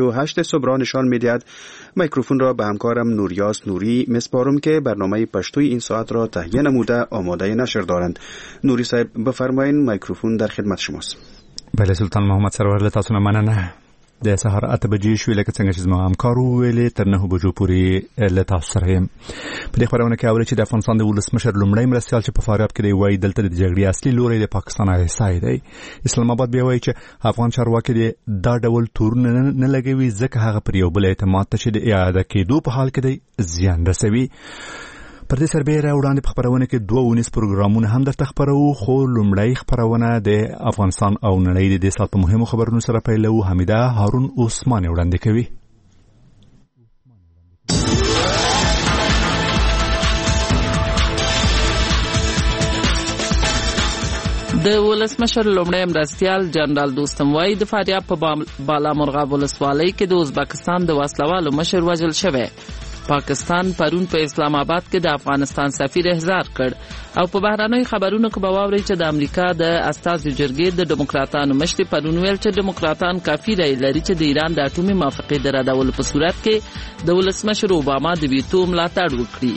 8 صبح را نشان می‌دهد. میکروفون را به همکارم نوریاس نوری میسپارم که برنامه پشتوی این ساعت را تهیه نموده آماده نشر دارند. نوری صاحب بفرمایید، میکروفون در خدمت شماست. بله سلطان محمد سرور له تاسو نه مننه. د سهار 8 بجې شوې لکه څنګه چې زما همکارو ویلې تر 9 بجو پورې له تاسو سره یم. په دې خبرونه کې اورئ چې د افغانستان د ولسمشر لومړی مرستیال چې په فاریاب کې دی وایي دلته د جګړې اصلي لوری د پاکستان ایسای دی. اسلام آباد بیا وایي چې افغان چارواکي دا ډول تورونه نه لګوي ځکه هغه پر یو بل اعتماد ته چې د اعاده کېدو په حال کې دی زیان رسوي. پر دې سربېره وړاندې په خبرونه کې 2 ونیس پروګرامونه هم درته خبرو، خو لومړی خبرونه د افغانستان او نړۍ د دې سال په مهمو خبرونو سره پیلو. حمیده هارون عثمان وړاندې کوي. د ولسمشر لومړی مرستیال جنرال دوستم وایي د فاریاب په بالامرغاب ولسوالۍ کې د ازبکستان د وسلوالو مشر وژل شوی. پاکستان پرون په اسلام آباد کې د افغانستان سفیر احضار کړ. او په بهراني خبرونو کې به واوري چې د امریکا د استازو جرګې د ډیموکراتانو مشر پرون ویل چې ډیموکراتان کافي رای لري چې د ایران د اټومي موافقې د ردولو په صورت کې د ولسمشر اوباما د ویتو ملاتړ وکړي.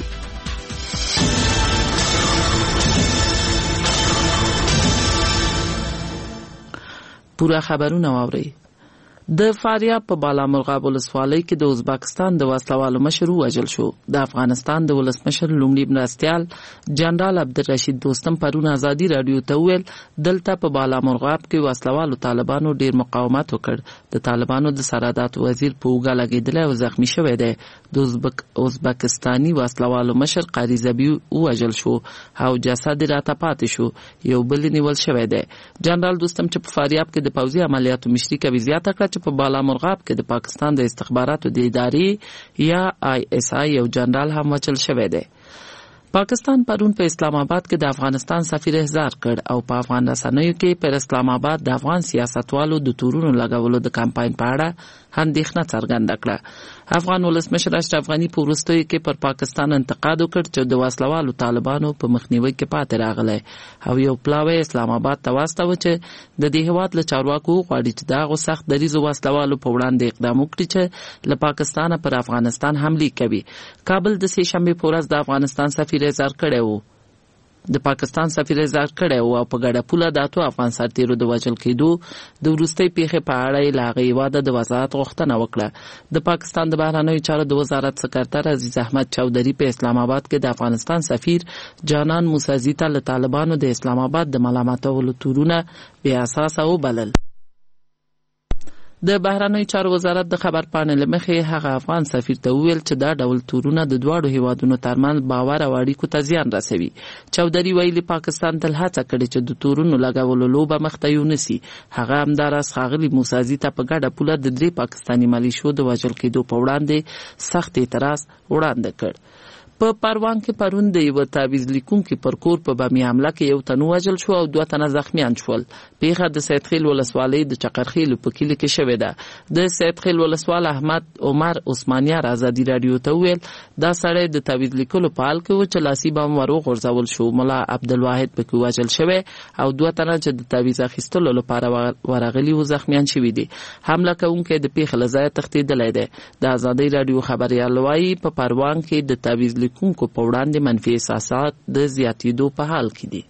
پورا خبرونه واوري. د فاریاب په بالامرغاب ولسوالۍ کې د ازبکستان د وسلوالو مشر وژل شو. د افغانستان د ولسمشر لومړي مرستیال جنرال عبدالرشید دوستم پرون ازادي رادیو ته ویل دلته په بالامرغاب کې وسلوالو طالبانو ډیر مقاومت وکړ. د طالبانو د سرحدات وزیر په اوږه لګېدلی او زخمی شوی دی. د ازبکستاني وسلوالو مشر قاری زبی وژل شو او جسد راته پاتې شو. یو بل نیول شوی دی. جنرال دوستم چې په فاریاب کې د پوځي عملیاتو مشري کوي زیاته کړه چې په بالامرغاب کې د پاکستان د استخباراتو د ادارې یا ISI یو جنرال هم وژل شوی دی. پاکستان پرون په اسلام آباد کې د افغانستان سفیر احضار کړ او په افغان رسنیو کې پر اسلام آباد د افغان سیاستوالو د تورونو لګولو د کمپاین په اړه اندېښنه څرګنده کړه. افغان ولسمشر اشرف غنی په وروستیو کې پر پاکستان انتقاد وکړ چې د وسلوالو طالبانو په مخنیوي کې پاتې راغلی او یو پلاوی اسلام آباد ته واستاوه چې د دې هېواد له چارواکو غواړي چې دغه سخت دریځو وسلوالو په وړاندې اقدام وکړي چې له پاکستانه پر افغانستان حملې کوي. کابل د سې شنبې په ورځ د افغانستان سفیر احضار کړی و. د پاکستان سفیر احضار کړی و او په ګډه پوله د اتو افغان سرتیرو د وژل کېدو د وروستۍ پیښې په اړه یې له هغې هېواده د وضاحت غوښتنه وکړه. د پاکستان د بهرنیو چارو د وزارت سکرتر عزیز احمد چودھری په اسلام آباد کې د افغانستان سفیر جانان موسیزي ته له طالبانو د اسلام آباد د ملامتولو تورونه بې اساسه وبلل. د بهرنیو چارو وزارت د خبر پاڼې له مخې هغه افغان سفیر ته وویل چې دا ډول تورونه د دواړو هیوادونو ترمنځ باور او اړیکو ته زیان رسوي. چودھری ویلي پاکستان تل هڅه کړې چې د تورونو لګولو لوبه مخته یونیسي. هغه همداراز ښاغلي موسیزي ته په ګډه پوله د 3 پاکستاني ملیشو د وژل کېدو په وړاندې سخت اعتراض وړاندې کړ. په پروان کې پرون د یو تعویض لیکونکي پر کور په بمي حمله کې یو تن وژل شو او 2 تنه زخمیان شول. پیښه د سیدخیل ولسوالۍ د چقرخیل په کلي کې شوې ده. د سیدخیل ولسوال احمد عمر عثمانیار ازادي رادیو ته ویل دا سړی د تعویض لیکلو په حال کې و چې لاسي بم وغورځول شو. ملا عبدالواحد پکې وژل شوی او 2 تنه چې د تعویض اخیستلو لپاره ورغلي و زخمیان شوي دي. حمله کوونکی د پیښې له ځایه تښتېدلی دی. د ازادي رادیو خبریال وایي په پروان کې د تعویض کوونکو په وړاندې منفي احساسات د زیاتېدو په حال کې دي.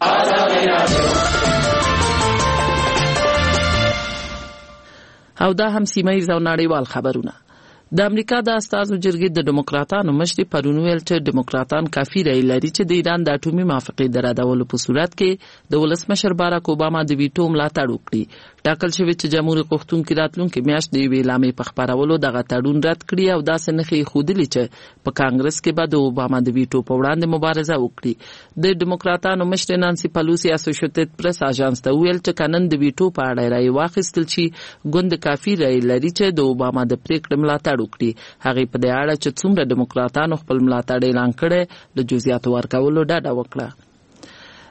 او دا هم سیمه ییز او نړیوال خبرونه. د امریکا د استازو جرګې د ډیموکراتانو مشر پرون ویل چې ډیموکراتان کافي رای لري چې د ایران د اټومي موافقې د ردولو په صورت کې د ولسمشر باراک اوباما د ویټو ملاتړ وکړي. ټاکل شوی چې جمهوریت غوښتونکي راتلونکي میاشت د یوې اعلامیې په خپرولو دغه تړون رد کړي او داسې نښې ښودلي چې په کانګرس کې به د اوباما د ویټو په وړاندې مبارزه وکړي. د ډیموکراتانو مشر نانسي پلوسی اسوسییټډ پریس اژانس ته ویل چې کنن د ویټو په اړه رای واخیستل شي ګوند کافي رای لري چې د اوباما د پریکړې ملاتړ وکړي. هغه په دې اړه چې څومره ډیموکراتانو خپل ملاتړ اعلان کړي له جزئیاتو ورکولو ډډه وکړه.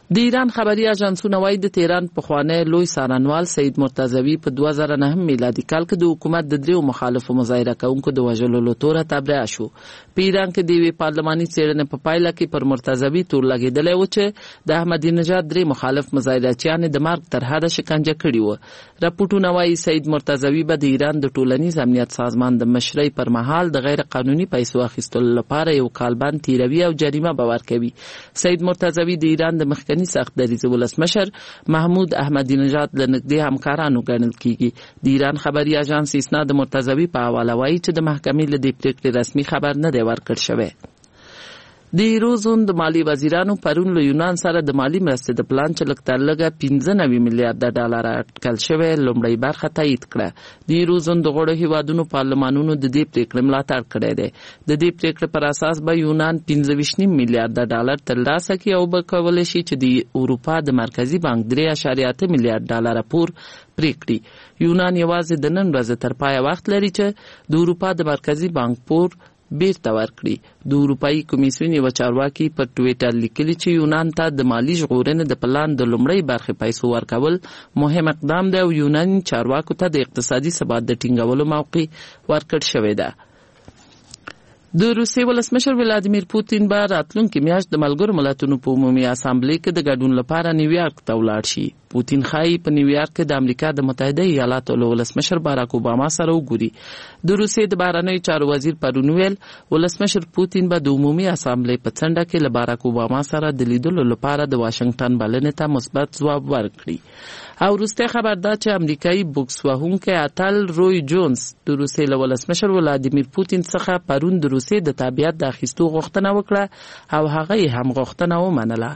د ایران خبري اژانسونه وايي د تهران پخوانی لوی څارنوال سید مرتضوي په 2009 میلادي کال کې د حکومت د دریو مخالفو مظاهره کوونکو د وژلو له توره تبرئه شو. په ایران کې د یوې پارلماني څېړنې په پایله کې پر مرتضوي تور لګېدلی و چې د احمدي نژاد درې مخالف مظاهرچیان د مرګ تر حده شکنجه کړي و. راپورټونه وايي سید مرتضوي به د ایران د ټولنیز امنیت سازمان د مشرۍ پر مهال د غیر قانوني پیسو اخیستلو لپاره یو کالبند تیروي او جریمه به ورکوي. سید مرتضوي د ایران د مخکني سخت دریځه ولسمشر محمود احمدی نژاد له نږدې همکارانو ګڼل کیږي. د ایران خبري اژانس اسنا د مرتضوي په حواله وایي چې د محکمې له دې پریکړې رسمي خبر نه دی ورکړل شوی. د ایروزون د مالی وزیرانو پرون له یونان سره د مالی مرستې د پلان چې لږ تر لږه 15 میلیارډ ډالر اټکل شوی لومړی برخه تایید کړه. د ایروزون د غړو هیوادونو پارلمانونو د دې پریکړې ملاتړ کړی دی. د دې پریکړې پر اساس به یونان 15 میلیارډ ډالر ترلاسه کړي او به کولی شي چې د اروپا د مرکزی بانک 3.8 میلیارډ ډالر پور پریکړي. یونان یوازې د نن ورځې تر پای وخت لري چې د اروپا د مرکزی بانک پور بیرته ورکړي. د اروپایي کمیسیون یو چارواکي په ټویټر لیکلي چې یونان ته د مالی ژغورنې د پلان د لومړۍ برخې پیسو ورکول مهم اقدام دی او یوناني چارواکو ته د اقتصادي ثبات د ټینګولو موقع ورکړل شوې ده. د روسیې ولسمشر ولادیمیر پوتین به راتلونکې میاشت د ملګرو ملتونو په عمومي اسامبلې کې د ګډون لپاره نیویارک ته ولاړ شي. پوتین ښایي په نیویارک کې د امریکا د متحده ایالاتو له ولسمشر باراک اوباما سره وګوري. د روسیې د بهرنیو چارو وزیر پرون ویل ولسمشر پوتین به د عمومي اسامبلې په څنډه کې له باراک اوباما سره د لیدلو لپاره د واشنگټن بلنې ته مثبت ځواب ورکړي. او وروستی خبر دا چې امریکایي بوکس وهونکی اتل روی جونز د روسیې له ولسمشر ولادیمیر پوتین څخه پرون د روسیې د تابعیت د اخیستو غوښتنه وکړه او هغه یې هم غوښتنه ومنله.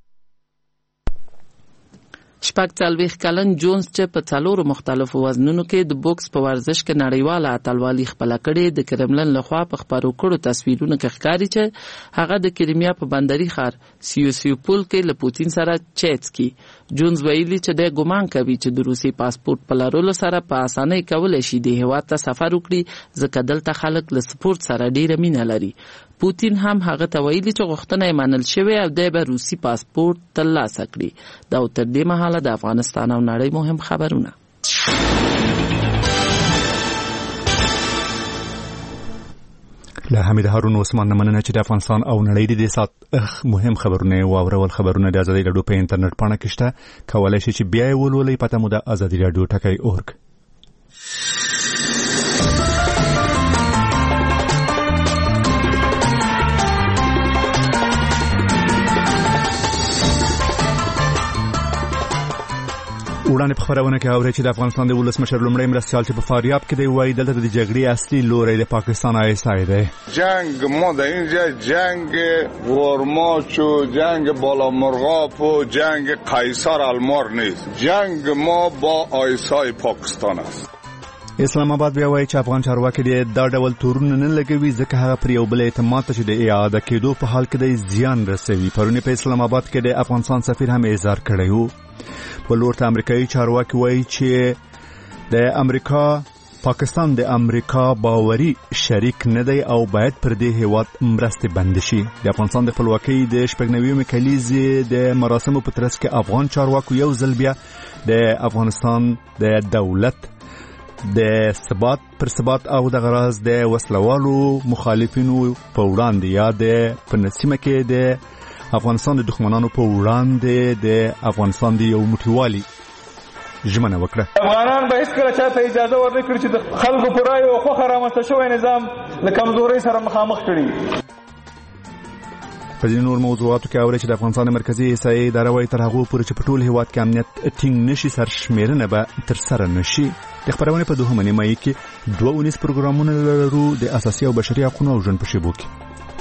46 کلن جونز چې په 4 مختلفو وزنونو کې د بوکس په ورزش کې نړیواله اتلوالي خپله کړې، د کرملن لخوا په خپرو کړو تصویرونو کې ښکاري چې هغه د کریمیا په بندري ښار سیوسیوپول کې له پوتین سره چیټ کی. جونز ویلي چې د ګمان کوي چې د روسي پاسپورت په لرلو سره په اسانۍ کولی شي د هیواد ته سفر وکړي ځکه دلته خلک له سپورت سره ډیره مینه لري. پوتین هم هغه ته ویلي چې غوښتنه یې منل شوې او دی به روسي پاسپورت ترلاسه کړي. دا تر دې مهاله د افغانستان او نړۍ مهم خبرونه. له حمید هارون عثمان مننه چې د افغانستان او نړۍ د دې سات مهم خبرونه او اورول خبرونه د ازادي رادیو په انټرنیټ باندې کېشته کولای شي چې بیا ولولئ. پته مو د ازادي رادیو ټکی اورګ. وړاندې په خبرونه کې اوري چې د افغانستان د ولسمشر لومړی مرستیال چې په فاریاب کې دی وایي دلته د جګړې اصلي لوری د پاکستان آیسای دی. جنگ ما در اینجا جنگ ورماچ و جنگ بالا مرغاب و جنگ قیصر المار نیست. جنگ ما با آیسای پاکستان است. اسلام آباد بیا وایي چې افغان چارواکي د دا ډول تورونه نه لګوي ځکه هغه پر یو بل اعتماد ته چې د اعاده کېدو په حال کې د زیان رسوي. پرون په اسلام آباد کې د افغانستان سفیر هم اظهار کړی و. بل ورته امریکایي چارواکي وایي چې د امریکا پاکستان د امریکا باوري شریک نه دی او باید پر دې هیواد مرستې بند شي. د افغانستان د خپلواکۍ د 90 کلیزې د مراسمو په ترڅ کې افغان چارواکو یو ځل بیا د افغانستان د دولت د ثبات پر ثبات او د غراز د وسلوالو مخالفینو په وړاندې یا د پنسیمه کې د افغانستان د دښمنانو په وړاندې د افغانستان د یو موټیوالي ژمنه وکړه. افغانان به هیڅکله چاته اجازه ورنکړي چې د خلکو پر رایو او خوښه رامنځته شوی نظام له کمزورۍ سره مخامخ کړي. په دې نور موضوعاتو کې اوري چې د افغانستان مرکزی حصې اداره وايي تر هغه پورې چې په ټول هیواد کې امنیت ټینګ نشي سرشمیرنه به تر سره نشي. د خبرونه په 2 نیمه کې 2 پروګرامونه لرو د اساسي او بشري حقوقو او ژوند په شیبو کې.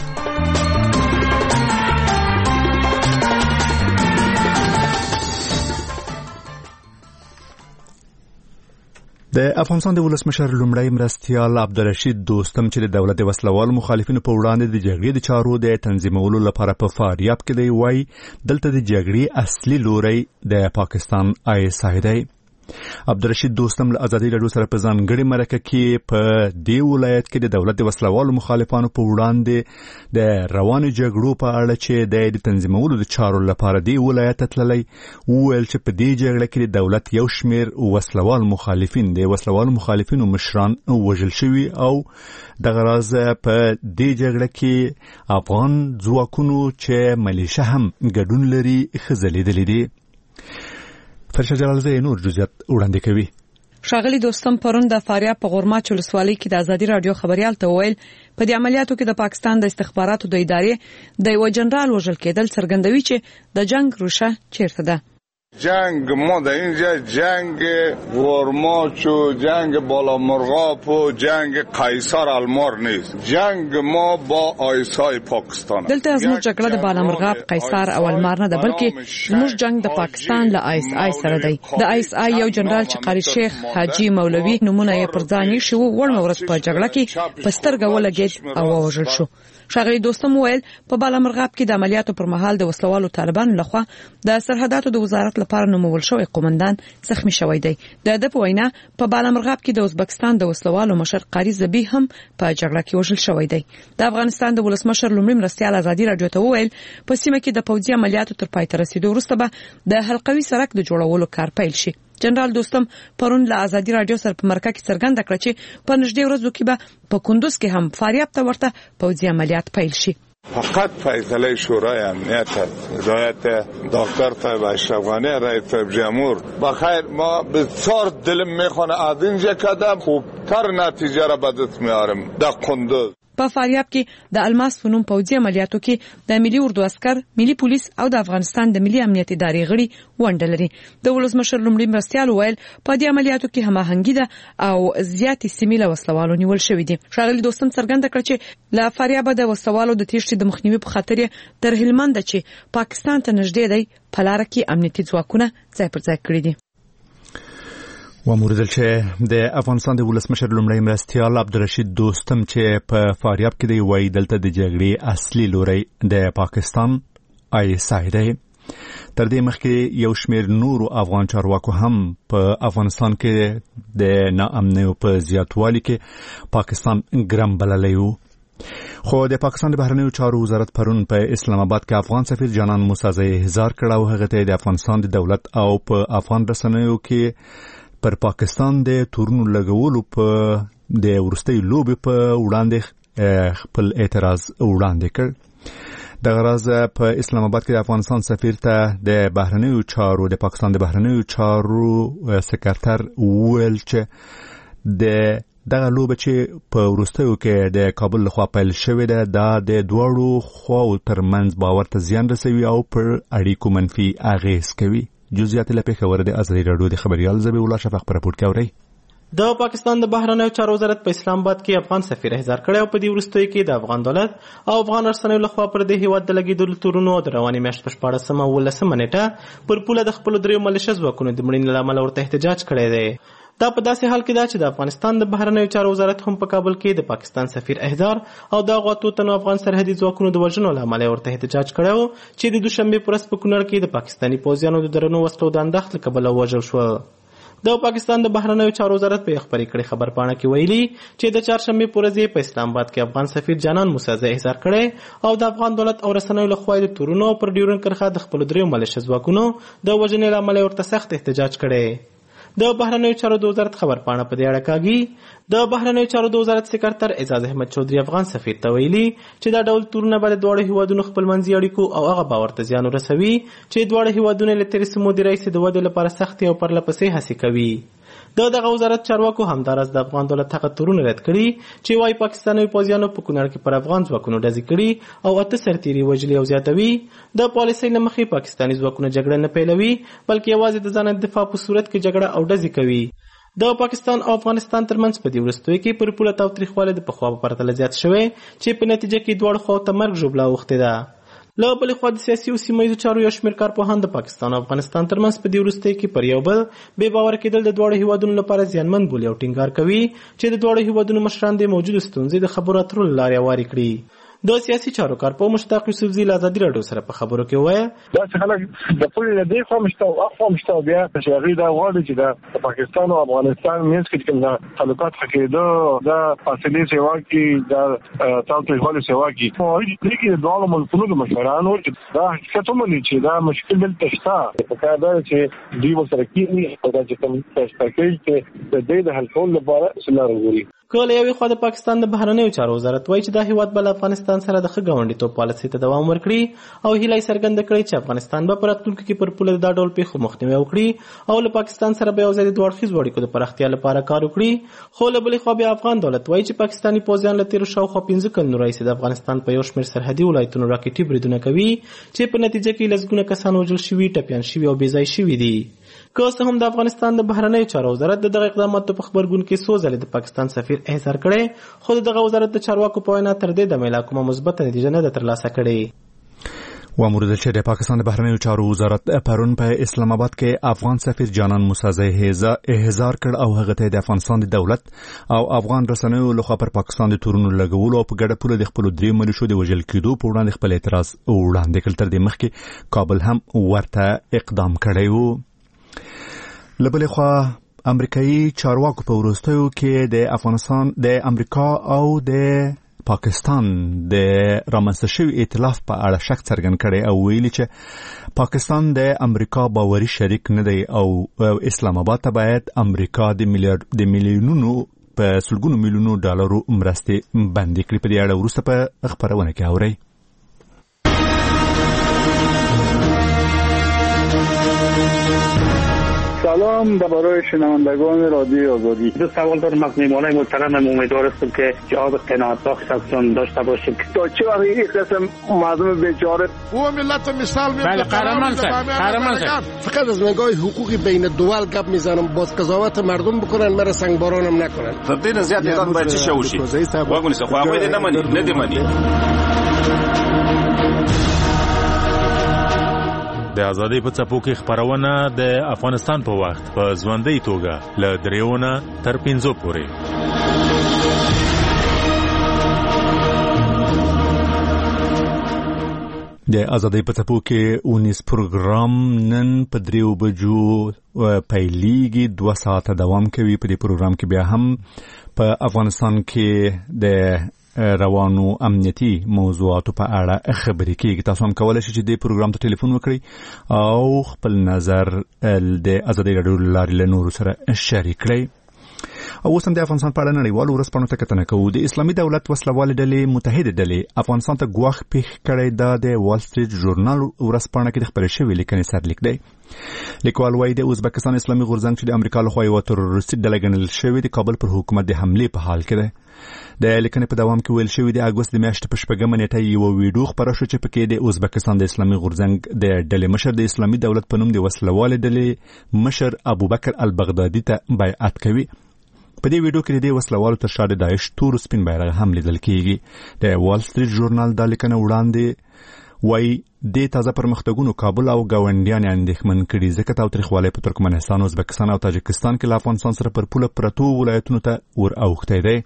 د افغانستان د ولسمشر لومړی مرستیال عبدالرشید دوستم چې د دولت وسلوال مخالفینو په وړاندې د جګړې د چارو د تنظیمولو لپاره په فاریاب کې دی وایي دلته د جګړې اصلي لوری د پاکستان آیسای دی. عبدالرشید دوستم له ازادي رادیو سره په ځانګړي مرکه کې په دې ولایت کې د دولت وسلوالو مخالفانو په وړاندې د رواني جګړو په اړه چې د تنظیمولو د چارو لپاره دی ولایت تللی وویل چې په دې جګړه کې د دولت یو شمیر وسلوال مخالفین د وسلوالو مخالفینو مشران وژل شوي او د غراز په دې جګړه کې افغان ځواکونو چې ملیشه هم ګډون لري خزلیدلې دي. فرشا جلالزی نور جزئیات وړاندې کوي. ښاغلي دوستم پرون د فاریاب په غورماچ ولسوالۍ کې د ازادي رادیو خبريال ته ویل په دې عملیاتو کې د پاکستان د استخباراتو د ادارې د یو جنرال وژل کېدل څرګندوي چې د جنگ روشه چیرته ده. جنگ ما در اینجا جنگ ورماچ و جنگ بالا مرغاب و جنگ قیصر المار نیست. جنگ ما با آیسای پاکستان. دلته زموږ جګړه د بالا مرغاب قیصر او المار نه ده بلکې زموږ جنگ د پاکستان له آیس آی سره دی. د آیس آی یو جنرال چې قاری شیخ حاجی مولوی نمونه یې پر ځان شو ورنه ورځ په جګړه کې په سترګه ولګید او وژل شو. ښاغلي دوستم ویل په بالا مرغاب کې د عملیاتو پر مهال د وسلوالو طالبانو لخوا د سرحداتو د وزارت لپاره نومول شوی قومندان زخمی شوی دی. د په وینا په بالا مرغاب کې د ازبکستان د وسلوالو مشر قاری زبی هم په جګړه کې وژل شوی دی. د افغانستان د ولسمشر لومړي مرستیال ازادي رادیو ته ویل په سیمه کې د پوځي عملیاتو تر پای ته رسیدو وروسته به د حلقوي سړک د جوړولو کار پیل شي. جنرال دوستم پرون له ازادي رادیو سره په مرکه کې څرګنده کړه چې په نږدې ورځو کې به په کندوز کې هم فاریاب ته ورته پوځي عملیات پیل شي. فقط فیصله شورای امنیت هدایت دکتر طیب اشرف غنی رئیس جمهور بخیر ما بسیار دلم میخوانه از اینجا قدم خوبتر نتیجه را به دست میارم در کندوز. په فاریاب کې د الماس فنون پوځي عملیاتو کې د ملي اردو عسكر، ملي پولیس او د افغانستان د ملي امنیت ادارې غړي ونډه لري. د ولسمشر لومړي مرستیال ویل په دې عملیاتو کې هماهنګي ده او زیاتې سیمې له وسلوالو نیول شوې دي. ښاغلي دوستم څرګنده کړه چې له فاریاب د وسلوالو د تېښتې د مخنیوي په خاطر تر هلمند چې پاکستان ته نږدې دی په لار کې امنیتي ځواکونه ځای پر ځای کړی دي. وموردل چې د افغانستان د ولسمشر لومړی مرستیال عبدالرشید دوستم چې په فاریاب کې دی وایي دلته د جګړې اصلي لوری د پاکستان آیسای دی. تر دې مخکې یو شمیر نورو افغان چارواکو هم په افغانستان کې د ناامنیو په زیاتوالي کې پاکستان ګرم بللی وو. خو د پاکستان د بهرنیو چارو وزارت پرون په اسلام آباد کې افغان سفیر جانان موسی احضار کړ او هغه ته د افغانستان د دولت او په افغان رسنیو کې پر پاکستان د تورونو لګولو په د ورستۍ لوبې په وړاندې خپل اعتراض وړاندې کړ. د غراز په اسلام آباد کې د افغانستان سفیر ته د بهرنیو چارو د پاکستان د بهرنیو چارو سکرټر ویل چې دغه لوبه چې په ورستیو کې د کابل لخوا پیل شوې ده دا د دواړو خواو ترمنځ باور ته زیان رسوي او پر اړیکو منفي اغیز کوي. جزئیات له پیښور د ازادي رادیو د خبريال زبی الله شفق پر راپور کوي. د پاکستان د بهرنیو چارو وزارت په اسلام آباد کې افغان سفیر احضار کړی او په دې وروستیو کې د افغان دولت او افغان رسنیو لخوا پر دې هیواد د لګیدلو تورونو د رواني میاشت په 14 او 19 نیټه پر پوله د خپل دریو ملیشه ځواکونو د مړینې له امله ورته احتجاج کړی دی. دا په داسې حال کې ده چې د افغانستان د بهرنیو چارو وزارت هم په کابل کې د پاکستان سفیر احضار او د غواتو تنو افغان سرحدي ځواکونو د وژنو له امله ورته احتجاج کړی و چې د دوشنبه پر ورځ په کونړ کې د پاکستاني پوځیانو د درنو وسلو د انداخت له کبله وژل شو. د پاکستان د بهرنیو چارو وزارت په خبري کړي خبر پاڼه کې ویلي چې د چهارشنبه پر ورځ په اسلام آباد کې افغان سفیر جانان موسی احضار کړي او د افغان دولت او رسنیو لخوا د تورونو پر ډیورن کرخه د خپل دریو ملیشه ځواکونو د وژنې له امله ورته سخت احتجاج کړي. د بهرنیو چارو د وزارت خبر پاڼه په دې اړه کاږي د بهرنیو چارو د وزارت سکرټر اعزاز احمد چودري افغان سفیر ته ویلي چې دا ډول تورونه به د دواړو هیوادونو خپلمنځي اړیکو او هغه باور ته زیان ورسوي چې دواړه هیوادونه له تېرې سمو د رئیس د ودې لپاره سختې او پرلپسې هڅې کوي. دغه وزارت چارواکو همدارس د افغان دولت هغه تورونه رد کړي چې وايي پاکستاني پوځیانو په کونړ کې پر افغان ځواکونو ډزې کړي او 8 سرتیري وژلي او زیاتوي. د پالیسۍ له مخې پاکستاني ځواکونه جګړه نه پیلوي بلکې یوازې د ځان دفاع په صورت کې جګړه او ډزې کوي. د پاکستان او افغانستان ترمنځ په دې وروستیو کې پر پوله تاوتریخوالی د پخوا په پرتله زیات شوی چې په نتیجه کې دواړو خواو ته مرګ ژوبله اوښتې ده. له بلې خوا د سیاسي او سیمه ییزو چارو یو شمېر کارپوهان د پاکستان او افغانستان ترمنځ په دې وروستیو کې پر یو بل بې باوره کېدل د دواړو هیوادونو لپاره زیانمن بولي او ټینګار کوي چې د دواړو هیوادونو مشران د موجودو ستونزې د خبرو اترو له لارې هوارې کړي. د سیاسي چارو کارپو مشتاق یوسفزي له ازادي راډیو سره په خبرو کې وایي دا چې خلک د پولی نه دی خو مشته او اخو مشته بیا چې هغه دا غواړي چې د پاکستان او افغانستان منځ کې کوم تعلقات حقیقي دا فاصله سیوا کې دا تاوتریخوالی سیوا کې او دې کې د دوه ملکونو د مشرانو چې دا حقیقت ومني چې دا مشکل دلته شته په کار دا چې دوی ورسره کېږي او دا چې کوم پېکیج کې د دې د حل کولو لپاره اصلاح وګوري. کله یو خو د پاکستان د بهرنیو چارو وزارت وایي چې د هیواد بل افغانستان سره د ښه پالیسي ته دوام ورکړي او هیله څرګنده کړې چې افغانستان به په راتلونکي کې پر پوله د ډول پیښو مخنیوي وکړي او له پاکستان سره به یو ځای د دوه اړخیزو اړیکو د پراختیا لپاره کار وکړي. خو له بلې خوا بیا افغان دولت وایي چې پاکستاني پوځیان له تیرو شاوخوا 15 کلونو راهیسې د افغانستان په یو شمېر سرحدي ولایتونو راکټي بریدونه کوي چې په نتیجه کې لسګونه کسان وژل شوي، ټپیان شوي او بې ځای شوي دي. که څه هم د افغانستان د بهرنیو چارو وزارت دغه اقداماتو په خبرګون کې څو ځلې د پاکستان سفیر احضار کړی، خو دغه وزارت د چارواکو په وینا تر دې دمه لا کومه مثبت نتیجه نه ده ترلاسه کړې. وامورد چې د پاکستان د بهرنیو چارو وزارت پرون په اسلام آباد کې افغان سفیر جانان موسازی احضار کړ او هغه ته د افغانستان د دولت او افغان رسنیو لخوا پر پاکستان د تورونو لګولو او په ګډه پوله د خپل درې ملیشو د وژل کېدو په وړاندې خپل اعتراض وړاندې کړ. تر دې مخکې کابل هم ورته اقدام کړی و. لبلې خوا امریکایي چارواکو په وروستیو کې د افغانستان د امریکا او د پاکستان د رامنځته شوي ائتلاف په اړه شک څرګند کړی او ویلي چې پاکستان د امریکا باوري شریک نه دی او اسلام آباد ته باید امریکا د میلیونونو په سلګونو میلیونو ډالرو مرستې بندي کړي. په دې اړه وروسته په خبرونه کې اورئ. سلام برای شنوندگان رادیو آزادی. دو سوال دارم از میهمانان محترمم. امیدوار هستم که جواب قناعت بخش ازشون داشته باشیم. تا چه وقت این قسم مردم بیچاره و ملت مثال میاد. بله قهرمان شد. فقط از نگاه حقوقی بین دول گپ میزنم، باز قضاوت مردم بکنن، مرا سنگبارانم نکنن. تبدیل زیاد ایران باید چه وشي؟ واگونی سه خو باید ندیمانی. د ازادۍ په څپو کې خبرونه د افغانستان په وخت په ژوندۍ توګه له 3 تر 5 پورې. د ازادۍ په څپو کې 19 پروګرام نن په 3 بجو پیلېږي، 2 ساعته دوام کوي. په دې پروګرام کې بیا هم په افغانستان کې د روانو امنیتي موضوعاتو په اړه خبرې کیږي. تاسو هم کولای شئ چې دې پروګرام ته ټلیفون وکړئ او خپل نظر د ازادۍ راډیو لارې له نورو سره شریک کړئ. او اوس هم د افغانستان په اړه نړیوالو ورځپاڼو ته کتنه کوو. د اسلامي دولت وسلوالې ډلې متحده ډلې افغانستان ته ګواښ پیښ کړی دا د وال سټریټ ژورنال ورځپاڼه کې د خبرې شوې لیکنې سرلیک دی. لیکوال وايي د ازبکستان اسلامي غورځنګ چې د امریکا لخوا یوه تروریستي ډله ګڼل شوې د کابل پر حکومت د حملې په حال کې دی. د لیکنې په دوام کې ویل شوی د اګوست د میاشتې په 6 نیټه یو ویډیو خپره شو چې پکې د ازبکستان د اسلامي غورځنګ د ډلې مشر د اسلامي دولت په نوم د وسلوالې ډلې مشر ابوبکر البغدادي ته بیعت کوي. په دې ویډیو کې د وسلوالو تر شا د داعش تور سپین بیرغ هم لیدل کیږي. د وال سټریټ ژورنال دا لیکنه وړاندې وایي د تازه پرمختګونو کابل او ګاونډیان اندېښمن کړي ځکه تاوتریخوالی په ترکمنستان، ازبکستان او تاجکستان کې له افغانستان سره پر پوله پرتو ولایتونو ته ور اوښتی دی.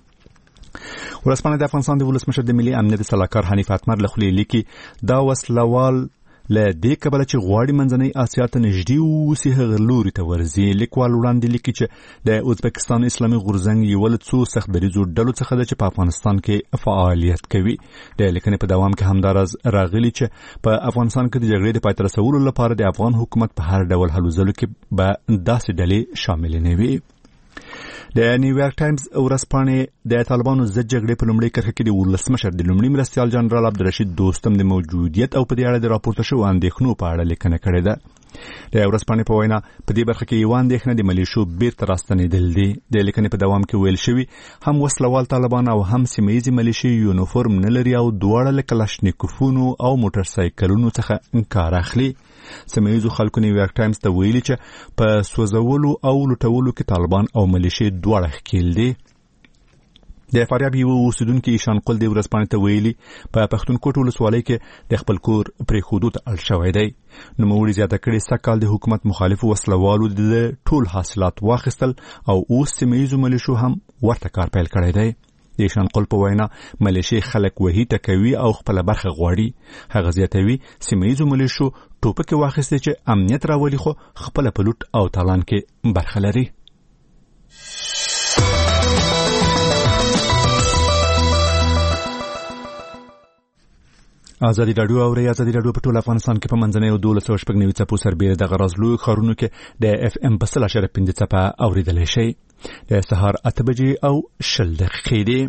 ورځپاڼه د افغانستان د ولسمشر د ملي امنیت سلاکار حنیف اتمر له خولې لیکي دا وسلوال له دې کبله چې غواړي منځنۍ اسیا ته نږدې واوسي هغه لوري ته ورځي. لیکوال وړاندې لیکي چې د ازبکستان اسلامي غورځنګ یو له څو سختدریځو ډلو څخه ده چې په افغانستان کې فعالیت کوي. د لیکنې په دوام کې همداراز راغلي چې په افغانستان کې د جګړې د پای ته رسولو لپاره د افغان حکومت په هر ډول هلو ځلو کې به داسې ډلې شاملې نه وي. د نیویارک ټایمز ورځپاڼې د طالبانو ضد جګړې په لومړۍ کرښه کې د ولسمشر د لومړي مرستیال جنرال عبدالرشید دوستم د موجودیت او په دې اړه د راپورته شوو اندېښنو په اړه لیکنه کړې ده. د ورځپاڼې په وینا په دې برخه کې یوه اندېښنه د ملیشو بیرته راستنېدل دي. د لیکنې په دوام کې ویل شوي هم وسلوال طالبان او هم سیمه ییزې ملیشې یونیفورم نه لري او دواړه له کلاشنیکوفونو او موټر سایکلونو څخه کار اخلي. سیمه ییزو خلکو نیویارک ټایمز ته ویلي چې په سوځولو او لوټولو کې طالبان او ملیشې دواړه ښکیل دي. د فاریاب یو اوسیدونکي ایشان قل د ورځپاڼې ته ویلي په پښتونخوا ولسوالۍ کې د خپل کور پرېښودو ته اړ شوی دی. نوموړي زیاته کړې سږکال د حکومت مخالفو وسلوالو د ټول حاصلات واخیستل او اوس سیمه ییزو ملیشو هم ورته کار پیل کړی دی. د شانقل په وینا ملیشي خلک وهي ټکوي او خپل برخه غواړي. هغه زیاتوي سیمه‌یزو ملیشو ټوپک واخیسته چې امنیت راولي خو خپل په لوټ او تالان کې برخه لري. ازادي راډیو په ټول افغانستان کې په منځنۍ 1290 څپو سربېره د غرازلو خارونو کې د اف ام په 0.5 څپه اوریدل شي. د سهار 8 بجې او 10 دقیقې دي.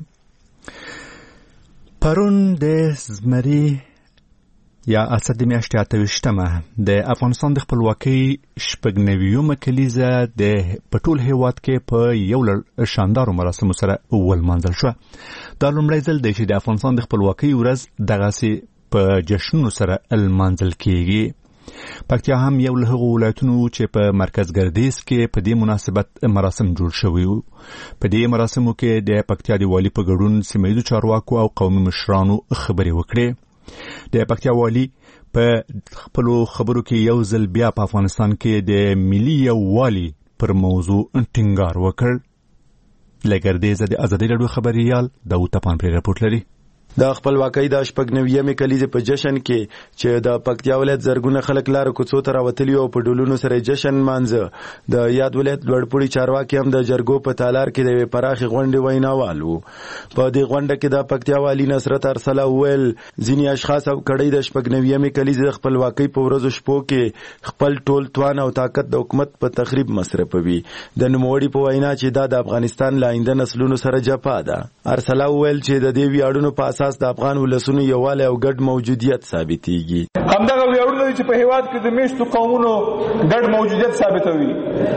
پرون د زمري یا اسد میاشتې 28مه د افغانستان د خپلواکۍ 90مه کلیزه د پټول هیواد کې په یو شاندارو مراسمو سره ولمانځل شو. دا لومړی ځل دی چې د افغانستان د خپلواکۍ ورځ دغسې په جشنونو سره المانځل کیږي. پکتیا هم یو له هغو ولایتونو چې په مرکز ګردیز کې په دې مناسبت مراسم جوړ شوي وو. په دې مراسمو کې د پکتیا د والي په ګډون سیمه‌ییزو چارواکو او قومي مشرانو خبرې وکړې. د پکتیا والي په خپلو خبرو کې یو ځل بیا په افغانستان کې د ملي یووالي پر موضوع ټینګار وکړ. له ګردیزه د ازادي راډیو خبريال داوود طپان پر راپورټ لري. د خپلواکۍ د 90مې کلیزې په جشن کې چې د پکتیا ولایت زرګونه خلک لار کوڅو ته راوتلي او په ډولونو سره جشن مانځه. د یاد ولایت لوړپوړي چارواکي هم د جرګو په تالار کې د پراخې غونډې ویناوال وو. په دې غونډه کې د پکتیا والی نصرت ارسله ویل ځینې اشخاص او کړۍ د 90مې کلیزې د خپلواکۍ په ورځو شپو کې خپل ټول توان او طاقت د حکومت په تخریب مصرفوي. د نوموړي په وینا چې دا د افغانستان لاینده نسلونو سره جفا ده. ارسله ویل چې د دې ویاړونو په د افغان ولسونو یووالی او ګډ موجودیت ثابتېږي. همدغه ویاړونه چې په هیواد کې د میشتو قومونو ګډ موجودیت ثابتوي.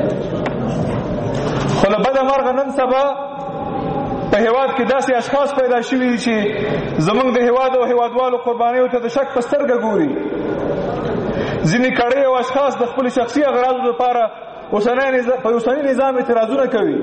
خو له بده مرغه نن سبا په هیواد کې داسې اشخاص پیدا شوي چې زموږ د هیواد او هیوادوالو قربانیو ته د شک په سترګه ګوري. ځینې کړۍ او اشخاص د خپل شخصي اغراضو لپاره په اوسني نظام اعتراضونه کوي.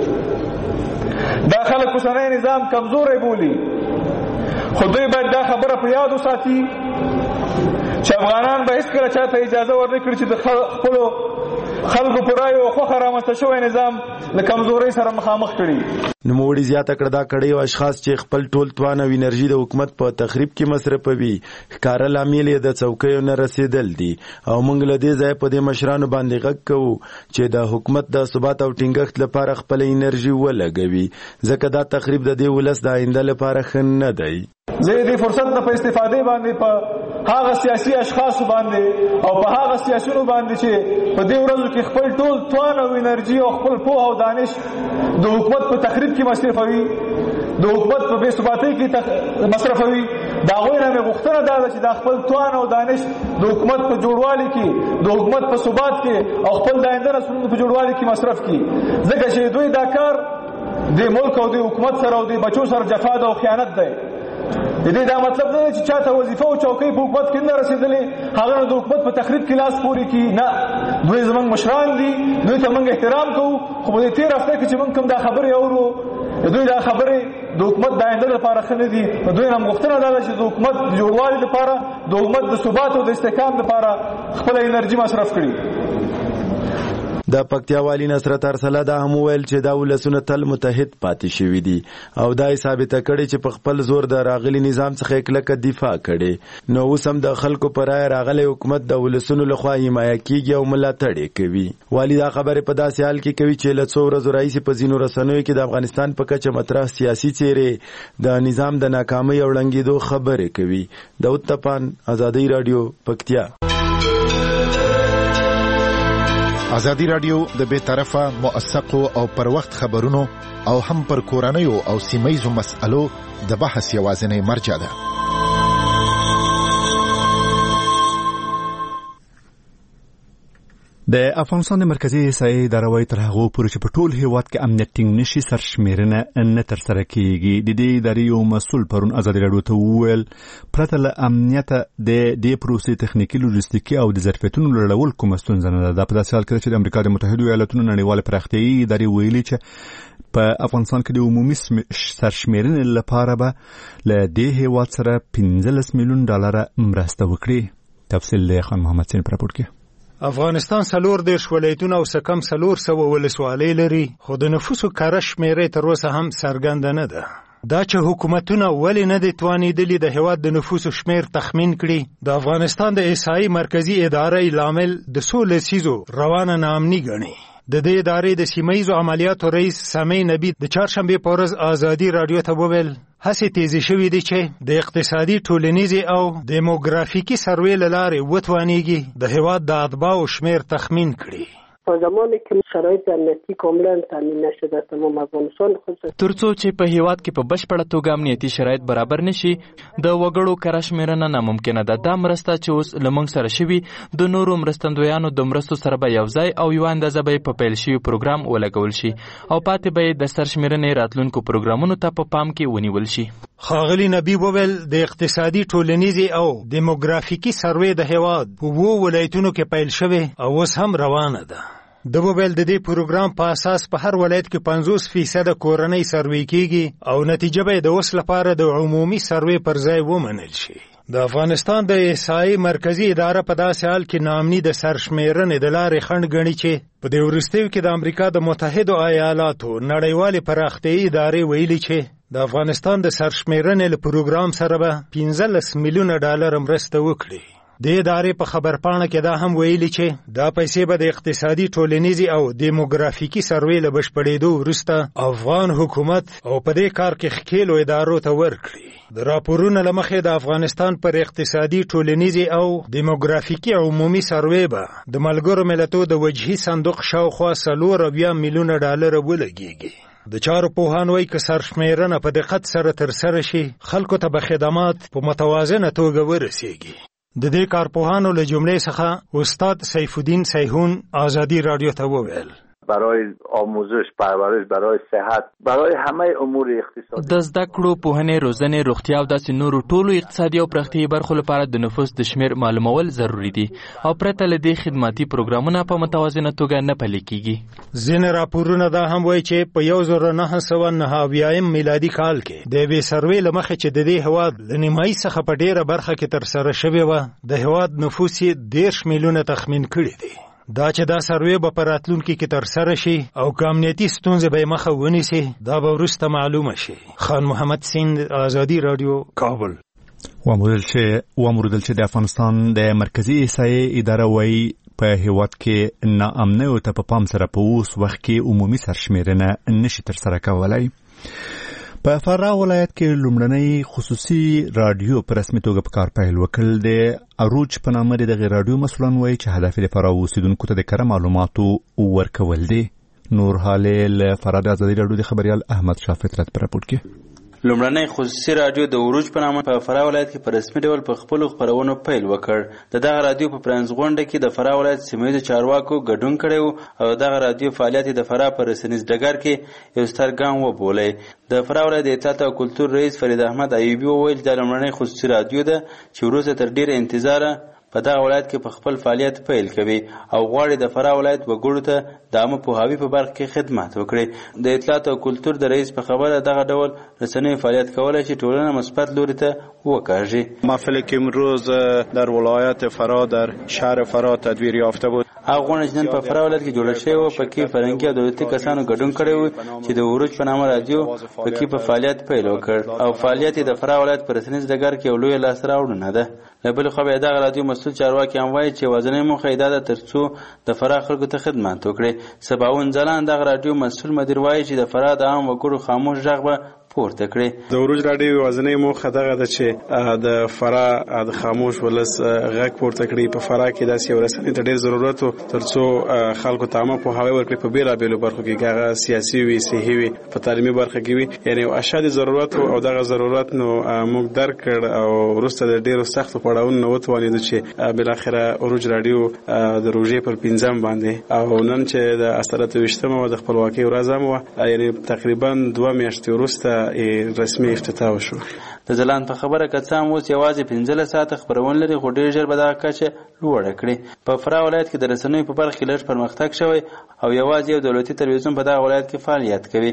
دا خلک اوسنی نظام کمزوری بولي. خو دوی باید دا خبره په یاد وساتي چې افغانان به هیڅکله چاته اجازه ورنه کړي چې د خپلو خلکو په رایو او خوښه رامنځته شوی نظام له کمزورۍ سره مخامخ کړي. نوموړي زیاته کړه دا کړۍ او اشخاص چې خپل ټول توان او انرژي د حکومت په تخریب کې مصرفوي ښکاره لامل یې د څوکیو نه رسېدل دي او موږ له دې ځایه په دې مشرانو باندې غږ کوو چې د حکومت د ثبات او ټینګښت لپاره خپله انرژي ولګوي ځکه دا تخریب د دې ولس د آینده لپاره ښه نه دی. زه دې فرصت نه په استفادې باندې په هغه سیاسي اشخاص باندې او په هغه سیاسيونو باندې چې په دې ورځو کې خپل ټول توان او انرژي او خپل پوهه او دانش د حکومت په تخریب کې مصرفوي، د حکومت په بې ثباتۍ کې مصرفوي. دا غوښتنه مې غوښتنه ده چې دا خپل توان او دانش د حکومت په جوړوالي کې، د حکومت په ثبات کې او خپل د آینده نسلونو په جوړوالي کې مصرف کړي، ځکه چې دوی دا کار د ملک او د حکومت سره او د بچو سره جفا ده او خیانت ده. دې دا مطلب نه چې چاته وظیفه او چوکۍ په حکومت کې نه رسیدلې هغه د حکومت په تخریب کې لاس پورې کی نه. دوی زمونږ مشران دي، دوی ته موږ احترام کوو، خو په دې تیر هفته کې چې موږ کوم دا خبرې اورو دوی دا خبرې د حکومت د آینده لپاره ښه نه دي. دوی هم غوښتنه ده چې د حکومت د جوړوالي لپاره، د حکومت د ثبات او د استحکام لپاره خپله انرژي مصرف کړي. د پکتیا والی نصرت ارسله دا هم ویل چې دا ولسونه تل متحد پاتې شوي دي او دا یې ثابته کړې چې په خپل زور د راغلي نظام څخه کلکه دفاع کړي. نو اوس هم د خلکو پر رایه راغلی حکومت د ولسونو لخوا حمایه کیږي او ملاتړ یې کوي. والی دا خبرې په داسې حال کې کوي چې له څو ورځو راهیسې په ځینو رسنیو کې د افغانستان په کچه مطرح سیاسي څیرې د نظام د ناکامۍ او ړنګېدو خبرې کوي. داود طپان، ازادي راډیو، پکتیا. ازادي راډیو د بے طرفه موثقو او پر وخت خبرونو او هم پر کورنیو او سیمه‌یزو مسألو د بحث یوازینی مرجع ده. د افغانستان د مرکزی احصایې ادارې تر هغه پورې چې په ټول هیواد کې امنیت ټینګ نشي سرشمیرنه نه ترسره کیږي. د دې ادارې یو مسؤل پرون ازادي راډیو ته وویل پرته له امنیت د دې پروسې تخنیکی، لوجستیکي او د ظرفیتونو لړول کوم ستونزه نه ده. په داسې حال کې چې د امریکا د متحده ایالاتونو نړیواله پراختیایي ادارې ویلي چې په افغانستان کې د عمومي سرشمیرنې لپاره به له دې هیواد سره $15 میلیون مرسته وکړي. تفصیل له خان محمد سین پر راپورټ کې. افغانستان 40 ولایتونه او سکم 400 ولسوالۍ لري، خو د نفوسو کره شمیرې تر اوسه هم څرګنده نه ده. دا چې حکومتونه ولې نه دي توانیدلي د هیواد د نفوسو شمیر تخمین کړي. د افغانستان د احصایې مرکزی اداره لامل د څو لسیزو روانه ناامني ګڼي. د دې ادارې د سیمه‌ییزو عملیاتو رئیس سامي نبی د چهارشنبه په ورځ ازادي رادیو ته وویل هڅې تیزې شوې دي چې د اقتصادي ټولنیزې او دیموګرافیکي سروې له لارې وتوانیږي د هیواد د اتباعو شمیر تخمین کړي. تا زمانی که شرایط امنیتی کاملا تامین نشده تمام افغانستان ترڅو چې په هیواد کې په بشپړه توګه امنیتي شرایط برابر نشي د وګړو کره شمیرنه ناممکنه ده. دا مرسته چې اوس لمنګ سره شوي د نورو مرستندویانو د مرستو سره به یو ځای او یو اندازه به په پیل شوي پروګرام ولګول شي او پاتې به د سرشمیرنې راتلونکو پروګرامونو ته په پام کې ونیول شي. ښاغلي نبی وویل د اقتصادي ټولنیزې او دیموګرافیکي سروې د هیواد په 2 ولایتونو کې پیل شوی او اوس هم روانه ده. د وویل د دې پروګرام په اساس په هر ولایت کې 50% کورنۍ سروې کیږي او نتیجه به د اوس لپاره د عمومي سروې پر ځای ومنل شي. د افغانستان د احصایې مرکزی اداره په داسې حال کې ناامني د سرشمیرنې د لارې خنډ ګڼي چې په دې وروستیو کې د امریکا د متحدو ایالاتو نړیوالې پراختیایي ادارې ویلي چې د افغانستان د سرشمیرنې له پروګرام سره به $15 میلیونه مرسته وکړي. د ادارې په خبرپاڼه کې دا هم ویلي چې دا پیسې به د اقتصادي ټولنیزې او دیموګرافیکي سروې له بشپړېدو وروسته افغان حکومت او په دې کار کې ښکېلو ادارو ته ورکړي. د راپورونو له مخې د افغانستان پر اقتصادي ټولنیزې او دیموګرافیکي عمومي سروې به د ملګرو ملتونو د وجهي صندوق شاوخوا $4 میلیونه ولګېږي. د چارو پوهان وایي که سرشمیرنه په دقت سره ترسره شي خلکو ته به خدمات په متوازنه توګه ورسیږي. د دې کارپوهانو له جملې څخه استاد سیف الدین سیحون ازادي رادیو ته وویل برای آموزش، پرورش، برای صحت، برای همه امور اقتصادی د زده کړو، پوهنې، روزنې، روغتیا او داسې نورو ټولو اقتصادي او پراختیایي برخو لپاره د نفوس د شمیر معلومول ضروری دي او پرته له دې خدماتي پروګرامونه په متوازنه توګه نه پلي کیږي. ځینې راپورونه دا هم وایي چې په 1999 میلادي کال کې د یوې سروې له مخې چې د دې هیواد له نیمایي څخه په ډېره برخه کې ترسره شوې وه د هیواد نفوس یې 10 میلیونه تخمین کړی دی. دا چې دا سروې به په راتلونکي کې ترسره شي او که امنیتي ستونزې به یې مخه ونیسي دا به وروسته معلومه شي. خان محمد سیند، ازادي رادیو، کابل. واموردل چې د افغانستان د مرکزی احصایې اداره وایي په هیواد کې ناامنیو ته په پام سره په اوس وخت کې عمومي سرشمیرنه نشي ترسره کولای. په فراه ولایت کې لومړنی خصوصي رادیو په رسمي توګه په کار پیل وکړ. د اروج په نامه د رادیو مسؤلان وایي چې هدف د فراه اوسیدونکو ته د کره معلوماتو ورکول دي. نور حالې له فراه د ازادي رادیو د خبریال احمد شاه فطرت په راپور کې. لومړنی خصوصي رادیو د اروج په نامه په فراه ولایت کې په رسمي ډول په خپلو خپرونو پیل وکړ. دغه رادیو په پرانځغونډه کې د فراه ولایت سیمه‌ییزو چارواکو ګډون کړی و او دغه رادیو فعالیت د فراه په رسنیز ډګر کې یو ستر ګام وبولي. د فراه ولایت د اطلاعات او کلتور رئیس فرید احمد ایوبی وویل دا لومړنی خصوصي رادیو ده چې وروسته تر ډېره انتظاره په دغه ولایت کې په خپل فعالیت پیل کوي او غواړي د فراه ولایت وګړو ته د عامه پوهاوي په برخه کې خدمات وکړي. د اطلاعات او کلتور د رئیس په خبره دغه ډول رسنیو فعالیت کولای شي ټولنه مثبت لوري ته وکاږي. محفلی که امروز در ولایت فراه در شهر فراه تدویر یافته بود. هغه غونډه چې نن په فراه ولایت کې جوړه شوې وه پکې فرهنګي او دولتي کسانو ګډون کړی و چې د عروج په نامه رادیو پکې په فعالیت پیل وکړ او فعالیت د فراه ولایت په رسنیز ډګر کې یو لویه لاسته راوړنه ده. له بلې خوا بیا دغه رادیو مسؤل چارواکي هم وایي چې یوازینۍ موخه یې دا ده تر څو د فراه خلکو ته خدمات وکړي. 57 ځلان دغه رادیو مسؤل مدیر وایي چې د فراه د عام وګړو خاموش غږ به پورته کړي. د اروج رادیو یوازینۍ موخه دغه ده چې د فراه د خاموش ولس غږ پورته کړي. په فراه کې داسې یو رسنۍ ته ډېر ضرورت و تر څو خلکو ته عامه پوهاوی ورکړي په بېلابېلو برخو کې، که هغه سیاسي وي، صحي وي، په تعلیمي برخه کې وي. یعنې یو اشد ضرورت او دغه ضرورت نو موږ درک کړ او وروسته د ډېرو سختو پړاوونو نه وتوانېدو چې بالاخره اروج رادیو د روژې پر 5 باندې او نن چې د 28مه د خپلواکۍ ورځ هم وه، یعنې تقریبا 2 میاشتې وروسته رسمي افتتاح وشو. د ځلان په خبره که څه هم اوس یوازې 15 ساعته خپرونه لري خو ډېر ژر به دغه کچه لوړه کړي. په فراه ولایت کې د رسنیو په برخه کې لږ پرمختګ شوی او یوازې یو دولتي تلویزیون په دغه ولایت کې فعالیت کوي.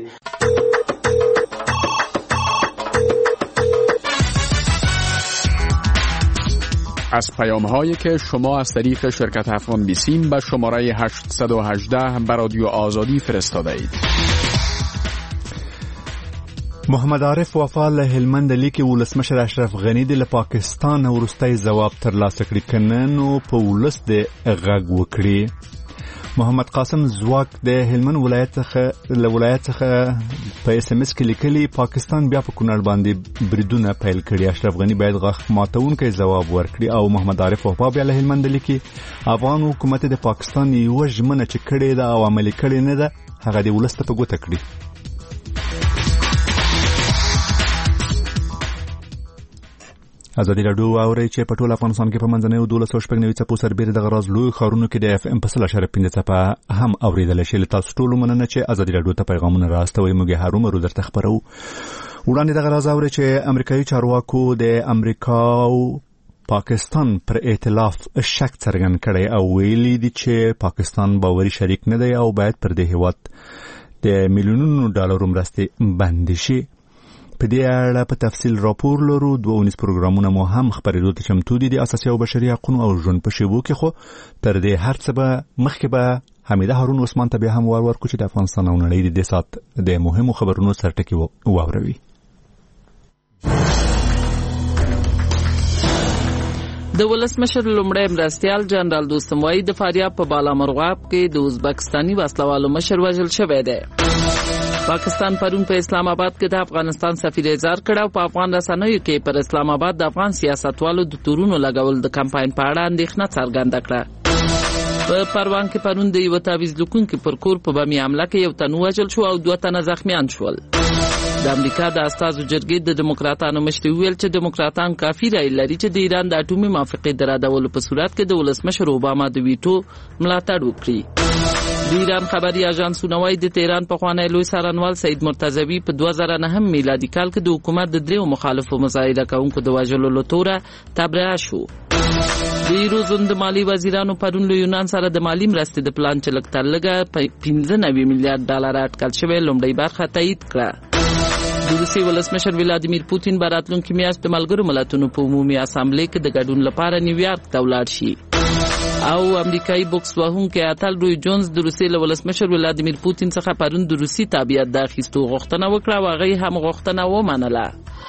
از پیام‌هایی که شما از طریق شرکت افغان بیسیم به شماره 818 به رادیو آزادی فرستاده اید. محمد عارف وفا له هلمند لیکي ولسمشر اشرف غنی د پاکستان ورستۍ جواب ترلاسه کړی کننو په ولس د غږ وکړي. محمد قاسم زواک د هلمند ولایت څخه په اس ام اس کې لیکلي پاکستان بیا په کونړ باندې بریدونه پیل کړي. اشرف غنی باید غږ ماتونکي جواب ورکړي. او محمد عارف وفا بیا له هلمند لیکي افغان حکومت د پاکستان یو ژمنه چې کړې ده او عملي کړې نه ده هغه د ولس ته په ګوته کړي. ازادي راډیو اوري چې په ټول افغانستان کې په منځنیو 1290 څپو سربېره د غراز لوی خارونو کې د اف ام په 0.5 څپه هم اوریدل شي. تاسو ټول مننه چې ازادي راډیو ته پیغامونه راستوي. موږ هرومرو درته خبرو. وړاندې د غراز اوري چې امریکایي چارواکو د امریکا او پاکستان پر ائتلاف شک څرګند کړی او ویلي دي چې پاکستان باوري شریک نه دی او باید پر دې هیواد د میلیونونو ډالرو مرستې بند شي. په دې اړه په تفصیل راپور لرو. 2 پروګرامونه مو هم خبرېدو ته چمتو دي د اساسي او بشري حقوقو او ژوند په شیبو کې. خو تر دې هر څه به مخکې به حمیده هارون عثمان ته به هم ورکو چې د افغانستان او نړۍ د سات د مهمو خبرونو سرټکی واوروي. د ولسمشر لومړی مرستیال جنرال دوستم وایي د فاریاب په بالامرغاب کې د ازبکستاني وسلوالو مشر وژل شوی دی. پاکستان پرون په اسلام آباد کې د افغانستان سفیر اظهار کړ او په افغان رسنیو کې پر اسلام آباد د افغان سیاستوالو د تورونو لګول د کمپاین په اړه اندېښنه څرګنده کړه. په پروان کې پرون د یو تعویض لیکونکي پر کور په بمي حمله کې یو تن وژل شو او 2 تنه زخمیان شول. د امریکا د استازو جرګې د دیموکراتانو مشر ویل چې دیموکراتان کافي رای لري چې د ایران د اټومي موافقې د رادولو په صورت کې د ولسمشر اوباما د ویټو ملاتړ وکړي. د ایران خبري اژانسونه وايي د تهران پخوانی لوی څارنوال سید مرتضوی په 2009 میلادي کال کې د حکومت د 3 مخالفو مظاهره کوونکو د وژلو لتوره تبرئه شو. د ایروزون د مالی وزیرانو پرون له یونان سره د مالی مرستې د پلان چې لږ تر لږه 15 میلیارډ ډالر اټکل شوی لومړی برخه تایید کړه. د روسي ولسمشر ولادیمیر پوتین براتلونکي میاشت د ملګرو ملتونو په عمومي اسامبلې کې د ګډون لپاره نیویارک ته ولاړ شي. او امریکایي بوکس وهونکی اتل روی جونز د روسي ولسمشر ولادیمیر پوتین څخه پرون د روسي تابعیت د اخیستو غوښتنه وکړه او هغه هم غوښتنه ومنله.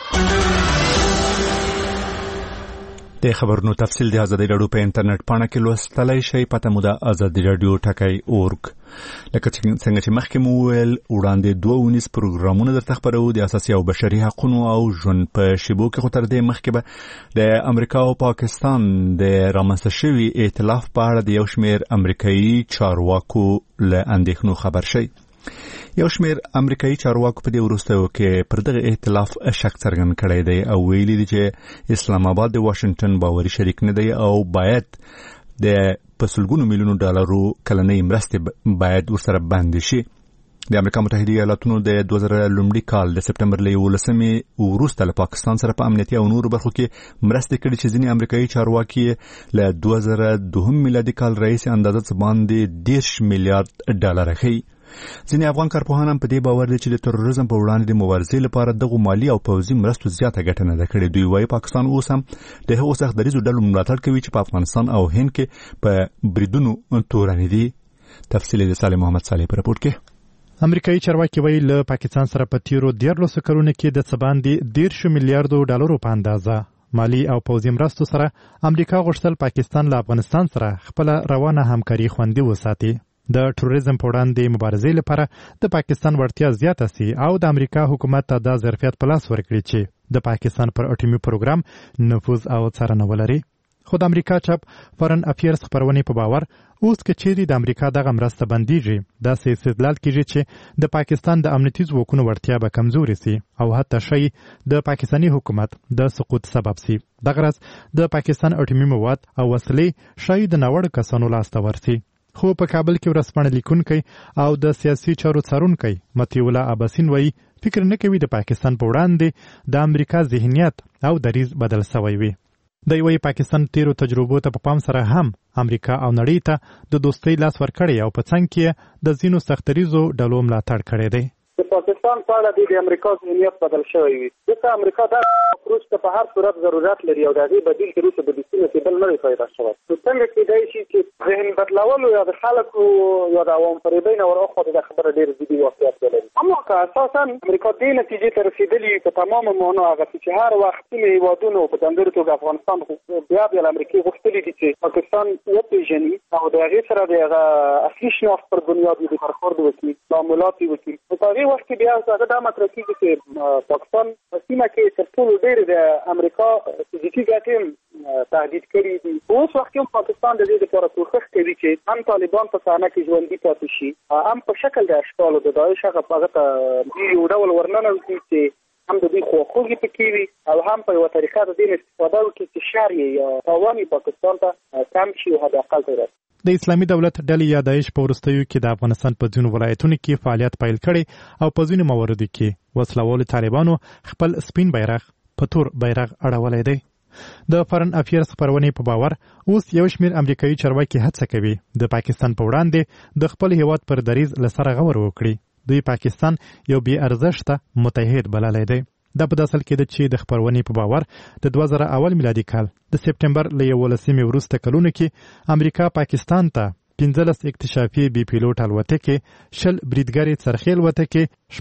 د خبرونو تفصیل د ازادي راډیو په انټرنیټ پاڼه کې لوستلای شئ. پته مو د ازادي راډیو ټکی.org. لکه څنګه چې مخکې مو ویل وړاندې 2 پروګرامونه درته خبرو د اساسي او بشري حقوقو او ژوند په شیبو کې. خو تر دې مخکې به د امریکا او پاکستان د رامنځته شوي ائتلاف په اړه د یو شمېر امریکایي چارواکو له اندېښنو خبر شئ. یو شمېر امریکایي چارواکو په دې وروستیو کې پر دغه ائتلاف شک څرګند کړی دی او ویلي دي چې اسلام آباد د واشنگټن باوري شریک نه دی او باید د پسلګونو میلیونو ډالرو کلنۍ مرستې باید ورسره بند شي. د امریکا متحده ایالاتونو د 2000 لومړي کال د سپټمبر له 11 وروسته له پاکستان سره په امنیتي او نورو برخو کې مرستې کړې چې ځینې امریکایي چارواکي له 2002 میلادي کال راهیسې اندازه باندې 10 میلیارډ ډالر ښیي. ځینې افغان کارپوهان هم په دې باور دي چې د تروریزم په وړاندې د مبارزې لپاره دغه مالی او پوځي مرستو زیاته ګټه نه ده کړې. دوی وايي پاکستان اوس هم د هغو سخت دریځو ډلو ملاتړ کوي چې په افغانستان او هند کې په بریدونو تورن دي. تفصیل د صالح محمد صالح په راپور کې. امریکایي چارواکي وایي له پاکستان سره په تیرو 13 کلونو کې د څه باندې 10 میلیارډ ډالرو په اندازه مالی او پوځي مرستو سره امریکا غوښتل پاکستان له افغانستان سره خپل روانه همکاري خوندي وساتي. د تروریزم په وړاندې مبارزې لپاره د پاکستان وړتیا زیاته سي او د امریکا حکومت ته د ظرفیت په لاس ورکړي چې د پاکستان پر اټومي پروګرام نفوذ او څارنه ولري. خو د امریکا چاپ فارن افیرز خبرونه په باور اوس کې چیرې د امریکا دغه مرسته بنديږي داسې استدلال کیږي چې د پاکستان د امنیتي ځواکونو وړتیا به کمزوري سي او حتی شي د پاکستاني حکومت د سقوط سبب سي. دغه راز د پاکستان اټومي مواد او وسلې شي د نوړ کسانو لاس ته ورسي. خو په کابل کې ورسپانه لیکونکي او د سیاسي چارو څارونکي متي الله اباسین وایي فکر نه کوي د پاکستان په وړاندې د امریکا ذهنیت او دریځ بدل شوی وي. د یوې پاکستان تیرو تجربو ته په پام سره هم امریکا او نړۍ ته د دوستۍ لاس ورکړی او په څنګ کې د ځینو سختریزو ډلو ملاتړ کړی دی. د پاکستان په اړه د امریکا ذهنیت بدل شوی وي. ځکه امریکا دا روس ته په هر صورت ضرورت لري او د هغې بدیل کې روس به د سیمې کې بل نه وي پیدا شوی. نو څنګه کېدای شي چې ذهن بدلولو یا د خلکو یا د عوام فریبۍ نه ورهاخوا د خبره ډېر جدي واقعیت ولري. اما که اساسا امریکا دې نتیجې ته رسېدلي په تمامه معنا هغه چې هر وخت ځینې هېوادونو په ځانګړې توګه افغانستان بیا د امریکې غوښتلي دي چې پاکستان وپېژني او د هغې سره د هغه اصلي شناخت پر بنیاد د برخورد وکړي، تعاملات یې وکړي. نو په هغې وخت کې بیا هغه دا مطرح کېږي چې پاکستان په سیمه کې تر ټولو ډېرې د امریکا فزیکي ګټې تهدید کړي دي. په اوس وخت کې هم پاکستان د دې لپاره کوښښ کوي چې هم طالبان په صحنه کې ژوندي پاتې شي، هم په شکل د اشکالو د داعش هغه ته یو ډول ورننوځي چې هم د دوی خواخوږي پکې وي او هم په یوه طریقه د دې استفاده وکړي چې شر یې یا تاوان یې پاکستان ته کم شي او حد اقل ته رسي. د اسلامي دولت ډلې یا داعش په وروستیو کې د افغانستان په ځینو ولایتونو کې فعالیت پیل کړي او په ځینو مواردو کې وسلوالو طالبانو خپل سپین بیرغ په تور بیرغ اړولی دی. د فارن افیرز خپرونې په باور اوس یو شمېر امریکایي چارواکي هڅه کوي د پاکستان په وړاندې د خپل هیواد پر دریځ له سره غور وکړي. دوی پاکستان یو بې ارزښته متحد بللی دی. دا په داسې حال کې ده چې د خپرونې په باور د 2001 میلادي کال د سپټمبر له 11 وروسته کلونو کې امریکا پاکستان ته 15 اکتشافي بي پیلوټ الوتکې، 20 بریدګرې څرخي الوتکې،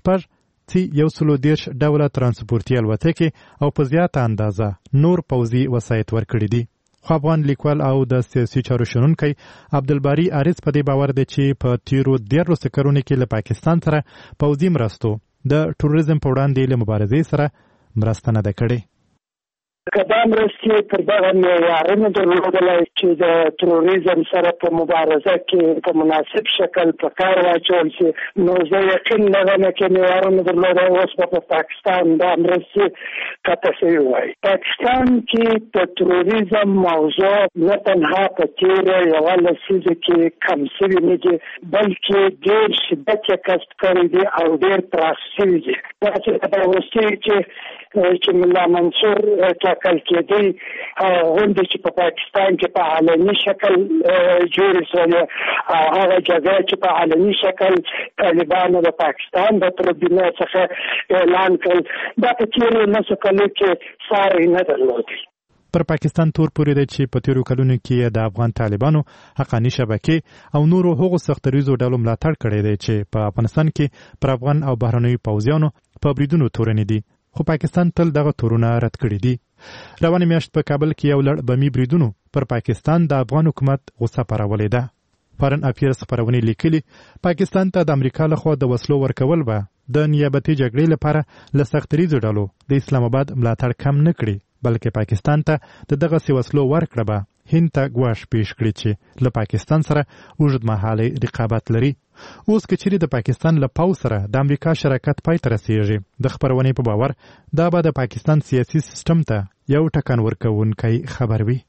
130 ډوله ترانسپورتي الوتکې او په زیاته اندازه نور پوځي وسایط ورکړي دي. خو افغان لیکوال او د سیاسي چارو شنونکی عبدالباري عارض په دې باور دی چې په تیرو 13 کلونو کې له پاکستان سره پوځي مرستو د ټوریزم په وړاندې له مبارزې سره مرسته نه ده کړې. که دا مرستې پر دغه معیارونو درلودلی چې د تروریزم سره په مبارزه کې په مناسب شکل په کار واچول شي، نو زه یقین لرم چې معیارونه درلودلی اوس به په پاکستان دا مرستې قطع شوي وای. پاکستان کې د تروریزم موضوع نه تنها په تېره یوه لسیزه کې کم شوي نه دي، بلکې ډېر شدت یې کسب کړی دی او ډېر پراخ شوي دي. دا چې په وروستیو چې ملا منصور ټاکل کېدی غونډې چې په پاکستان کې په علني شکل جوړې شولې او هغه جګړه چې په علني شکل طالبانو د پاکستان د تربینه څخه اعلان کړل، دا په تېرو 9 کالو کې ساری نه درلودی. پر پاکستان تور پورې دی چې په تیرو کلونو کې د افغان طالبانو حقاني شبکې او نورو هغو سختریزو ډلو ملاتړ کړی دی چې په افغانستان کې پر افغان او بهرنیو پوځیانو په بریدونو تورنې دي، خو پاکستان تل دغه تورونه رد کړي دي. روانه میاشت په کابل کې یو لړ بمي بریدونو پر پاکستان د افغان حکومت غصه پارولې ده. فارن افیرز خپرونې لیکلي پاکستان ته د امریکا لخوا د وسلو ورکول به د نیابتي جګړې لپاره له سختریزو ډلو د اسلام آباد ملاتړ کم نه کړي، بلکې پاکستان ته د دغسې وسلو ورکړه به هند ته ګواښ پیش کړي چې له پاکستان سره اوږدمهالی رقابت لري. اوس که چیرې د پاکستان له پوځ سره د امریکا شراکت پای ته رسیږي، د خپرونې په باور دا به د پاکستان سیاسي سیستم ته یو ټکان ورکوونکی خبر وي.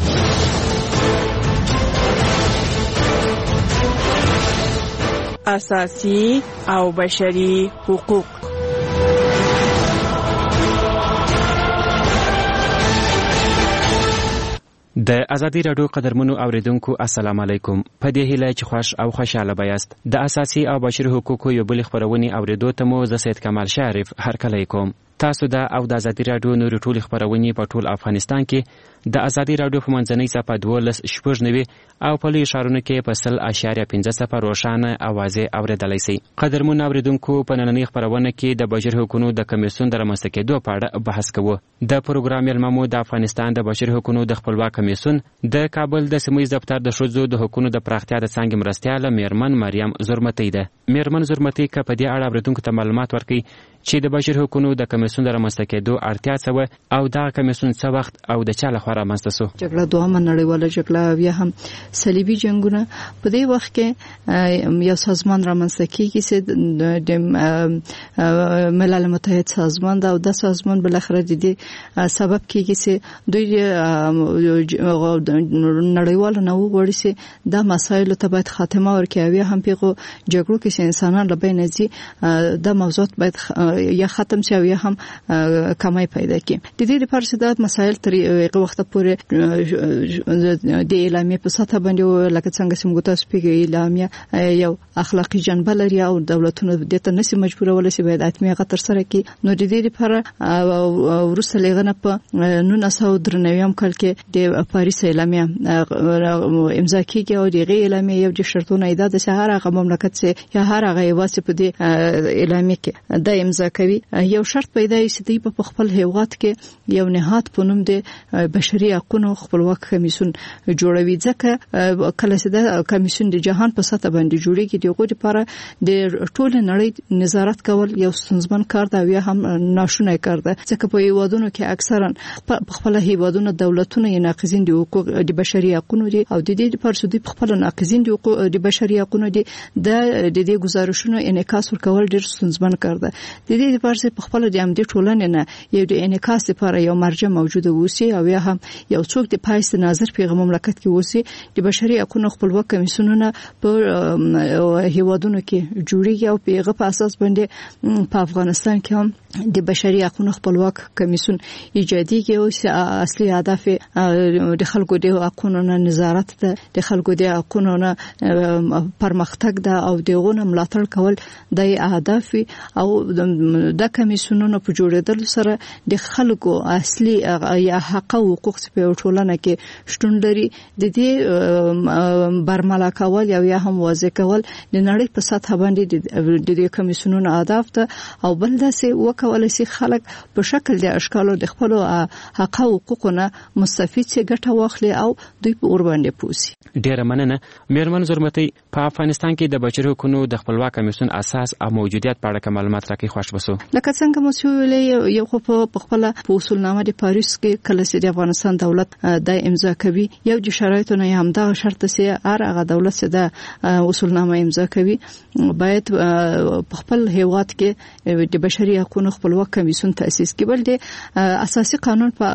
اساسي او بشري حقوق. د ازادي راډیو قدرمنو اوریدونکو السلام علیکم. په دې هیله چې خوش او خوشاله بیاست. د اساسي او بشري حقوقو یو بل خبرونه اوریدو ته مو زه سید کمال شریف هرکلی کوم. تاسو د او د ازادي راډیو نور ټول خبرونه په ټول افغانستان کې د ازادي راډیو په منځنۍ صفحه 12.9 او په لوی ښارونو کې په 0.5 روښانه اوازې اوریدلای شئ. قدرمن اوریدونکو په نننۍ خبرونه کې د بشري حقوقو د کمیسیون د رامنځته کېدو په اړه بحث کوو. د پروګرام یلممو د افغانستان د بشري حقوقو د خپلواک کمیسیون د کابل د سیمه ییز دفتر د ښځو د حقوقو د پراختیا د څانګې مرستیاله میرمن مریم زرمتی ده. میرمن زرمتی که په دې اړه اوریدونکو ته معلومات ورکړي چې د بشري حقوقو د کمیسیون د رامنځته کېدو اړتیا څه او دا کمیسیون څه وخت او د چا لخوا رامنځته شو. جګړه دوهمه نړیواله جګړه بیا هم صلیبي جنگونه په دې وخت کې یو سازمان رامنځته کیږي چې د ملل متحد سازمان دا او د سازمان بل اخر د دې سبب کیږي چې دوی نړیوال نه وګوري چې دا مسایل ته باید خاتمه ورکړي. هم پیغو جګړو کې انسانان له بین ځي د موضوعات باید یا ختم شي یا هم کمای پیدا کړي. د دې لپاره چې دا مسایل تر یو وخت پورې د اعلامیې په سطح باندې لکه څنګه چې موږ تاسو پیږي اعلامیه یو اخلاقی جنبه لري او دولتونه د ته نشي مجبورول چې باید اتمی غتر سره کې. نو د دې لپاره ورسره لغنه په 1993 کال کې د پاریس اعلامیه امضا کیږي او دغه اعلامیه یو د شرطونو ایجاد د شهر هغه مملکت چې یا هر هغه واسه په دې اعلامیه کې د امضا کوي. یو شرط پیدا شي چې په خپل هیواد کې یو نهاد په نوم د بشري حقوقو خپلواک کمیسیون جوړوي. ځکه کله چې د کمیسیون د جهان په سطح باندې جوړیږي دغه لپاره د ټول نړۍ نظارت کول یو ستونزمن کار دی او هم ناشونی کار دی. ځکه په هیوادونو کې اکثرا خپل هیوادونو دولتونه یې ناقضین دي حقوق د بشري حقوقو دي او د دې لپاره چې خپل ناقضین دي حقوق د بشري حقوقو دي د دې گزارشونو انعکاس ورکول ډیر ستونزمن کار دی. د دې لپاره چې خپل د امدې ټولنې نه یو د انعکاس لپاره یو مرجع موجوده وسی او یا هم یو څوک د پایست ناظر پیغام مملکت کې وسی د بشري حقوقو خپلواک کمیسیونونه په هیوادونو کې جوړیږي او په هغه اساس باندې په افغانستان کې هم د بشري حقوقو خپلواک کمیسیون ایجادیږي او اصلي هدف د خلکو د حقوقو نظارت ده، د خلکو د حقوقو پرمختګ ده او دغه ملاتړ کول د هدف او د کمیسیونونو په جوړېدل سره د خلکو اصلي یا حق او حقوق په ټولنه کې شتون لري. د دې برملا کول یا هم واضح کول د نړۍ په سطح باندې د دې کمیسیونونو هدف ده او بل داسې وکولای شي خلک په شکل د اشکالو د خپل حق او حقوقونه مستفید شي ګټه واخلي او دوی په اور باندې پوسی. ډیره مننه میرمن زرمتي. په افغانستان کې د بشري حقوقو د خپلواک کمیسیون اساس او موجودیت په اړه معلومات راکړي خوښ بسو. لکه څنګه مو ویلې یو خو په خپل اصولنامه د پاریس کې کله چې د افغانستان دولت د امضا کوي یو د شرایطونو هم دا شرط چې هغه دولت چې د اصولنامه امضا کوي باید په خپل هیواد کې د بشري حقوقو خپلواک کمیسیون تاسیس کړي. بل د اساسي قانون په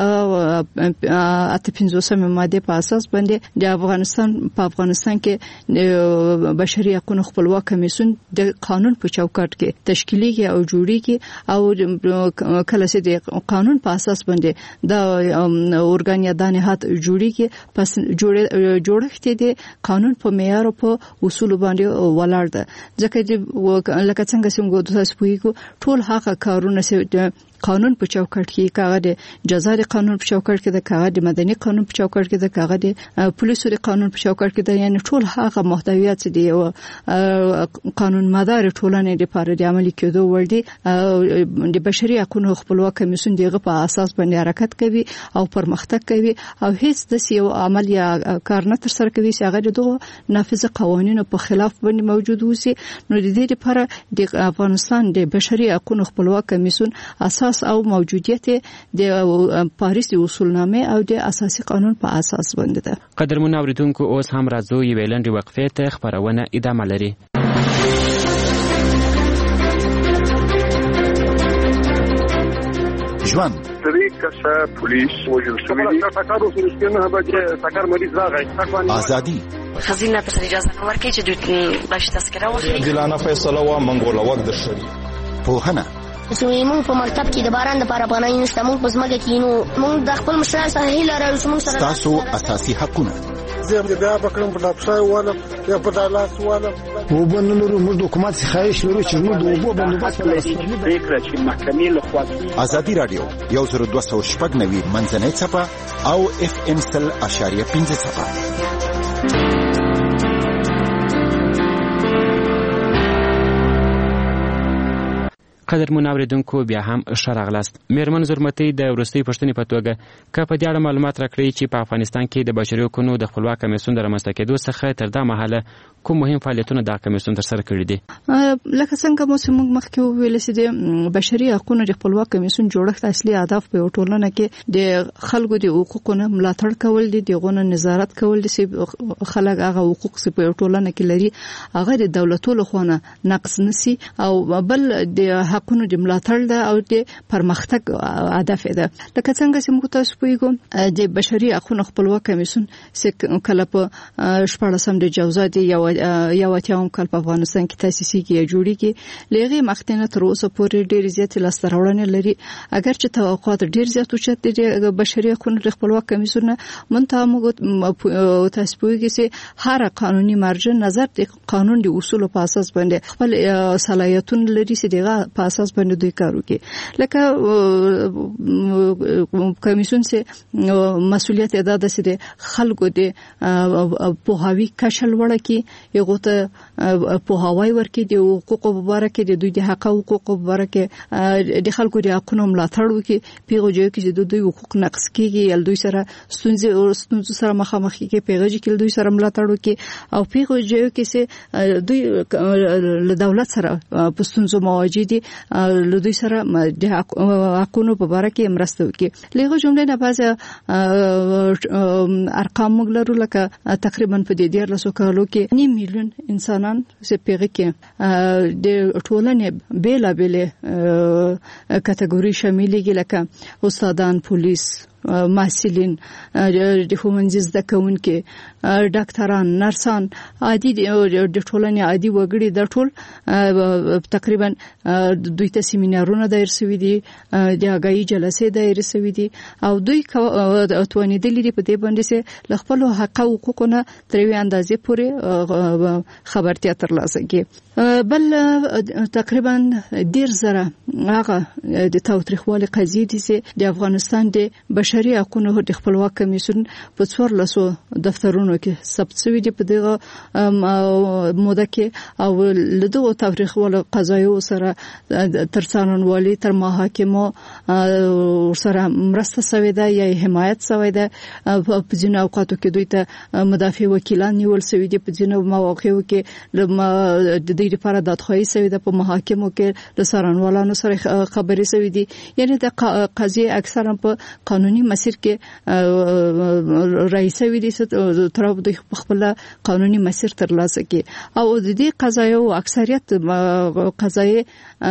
58 ماده په اساس باندې د افغانستان کې بشري حقوقو خپلواک کمیسیون د قانون په چوکاټ کې تشکیلي او جوړیږي او کله چې د قانون په اساس باندې د اورګان یا د نهاد جوړیږي پس جوړښت د قانون په معیار او په اصول باندې ولاړ ده. ځکه چې لکه څنګه چې موږ تاسو پوهیږو ټول هغه کارونه چې قانون په چوکاټ کې کاغه د جزا د قانون په چوکاټ کې د کاغه د مدني قانون په چوکاټ کې د کاغه د پولیسو د قانون په چوکاټ کې د یعنی ټول هغه محتویات دي او قانون مدار ټولنې لپاره د عملي کېدو ور دي. د بشري حقوقو خپلواک کمیسیون دغه په اساس باندې حرکت کوي او پرمختګ کوي او هیڅ د یو عمل یا کار نه تر سره کوي چې هغه د نافذ قوانینو په خلاف باندې موجود وي. نو د دې لپاره د افغانستان د بشري حقوقو خپلواک کمیسیون اساس او موجودیت د پاریس اصولنامه او د اساسي قانون په اساس باندې ده. قدرمن اوریدونکو اوس هم راځو یو ویلند وقفه ته خبرونه ادامه لري. ژوند طریقه پولیس وجل شوی دی تاکارو سرسکنه به تاکار مریض راغی ازادي خزینه په اجازه نه ورکړي چې دوی باش تذکره واخلي. ګلانه فیصله وا منګولا وخت د شری پوهنه موږ په مکتب کې د باران لپاره پناه نشته. موږ په ځمکه کې نو موږ د خپل مشران سره هیله لرو چې موږ سره تاسو اساسي حقونه زه بیا بکرم په لپسای واله یا په دالاس واله وبنلو موږ د حکومت خواهش لرو چې موږ د وبو بندوبست پریکړه چې محکمې له خوا ازادي رادیو 102.9 منځنۍ صفه او FM 100.5 صفه. قدرمن اوریدونکو بیا هم ښه راغلاست. میرمن زرمتي د وروستۍ پوښتنې په توګه که په دې اړه معلومات راکړئ چې په افغانستان کې د بشري حقوقو د خپلواک کمیسیون د رامنځته کېدو څخه تر دا مهاله کوم مهم فعالیتونه د کمیسیون ترسره کړي دي؟ لکه څنګه مو مخکې ویل چې د بشري حقوقو د خپلواک کمیسیون جوړښت اصلي هدف په ټولنه کې د خلکو د حقوقو ملاتړ کول دي، دغه نظارت کول دي چې خلک هغه حقوق چې په ټولنه کې لري هغه د دولتونو لخوا نقض نشي او بل د حق حقونو د ملاتړ ده او د پرمختګ هدف ده. لکه څنګه چې موږ تاسو پوهیږو د بشري حقوقو خپلواک کمیسیون چې کله په 14 د جوزات یو اتیاوم کال په افغانستان کې تاسیسي کې جوړیږي لغه مخکنه تر اوسه پورې ډېر زیات لاستراوړنې لري. اگر چې توقعات ډېر زیات اوچت دي بشري حقوقو خپلواک کمیسیون منتها موږ تاسو پوهیږئ چې هر قانوني مرجع نظر د قانون د اصولو په اساس باندې خپل صلاحیتونه لري چې دغه په اساس باندې دوی کار وکړي. لکه کمیسیون چې مسؤلیت ادا ده چې خلکو د پوهاوی کشل ورکړي یو ته پوهاوی ورکړي د حقوقو مبارک د دوی د حق او حقوقو مبارک د خلکو د حقونو ملاتړ وکړي. پیغوجو کې د دوی حقوق نقض کیږي یا دوی سره ستونزې سره مخامخ کیږي پیغوجو کې دوی سره ملاتړ وکړي او پیغوجو کې چې دوی له دولت سره په ستونزو مواجه دي له دوی سره د حقونو په اړه کې مرسته وکړي. لغه جمله نه بعض ارقام مګلرو لکه تقریبا په دې 14 کالو کې 9 میلیون انسانان چې پیغه کې د ټولنې بیلا بیل کټګوري شاملېږي لکه استادان پولیس محصلین د ښوونځي زده کوونکي ډاکټران نرسان عادي د ټولنې عادي وګړي د ټول تقریبا دوی ته سیمینارونه دایر شوي دي د اگاهي جلسې دایر شوي دي او دوی توانیدلي دي په دې باندې چې خپل حق او حقوقونه تر یوې اندازې پورې خبرتیا ترلاسه کړي. بل تقریبا 10,000 هغه د تاوتریخوالي قضیې دي چې د افغانستان د بشري حقوقو د خپلواک کمیسیون په 14 دفترونو کې ثبت شوی دی په دغه موده کې او له دغه تاوتریخوالي قضایو سره تر څارنوالي تر محاکمو سره مرسته شوی ده یا حمایت شوی ده. په ځینو اوقاتو کې دوی ته مدافع وکیلان نیول شوی دي په ځینو مواقعو کې د دې لپاره دادخواهی شوی ده په محاکمو کې د څارنوالانو سره خبرې شوی دي. یعنی د قضیه اکثرا په قانوني مسیر کې رئیسه وي دي تر د خپل قانوني مسیر ترلاسه کړي او د دې قضایو اکثریت قضایي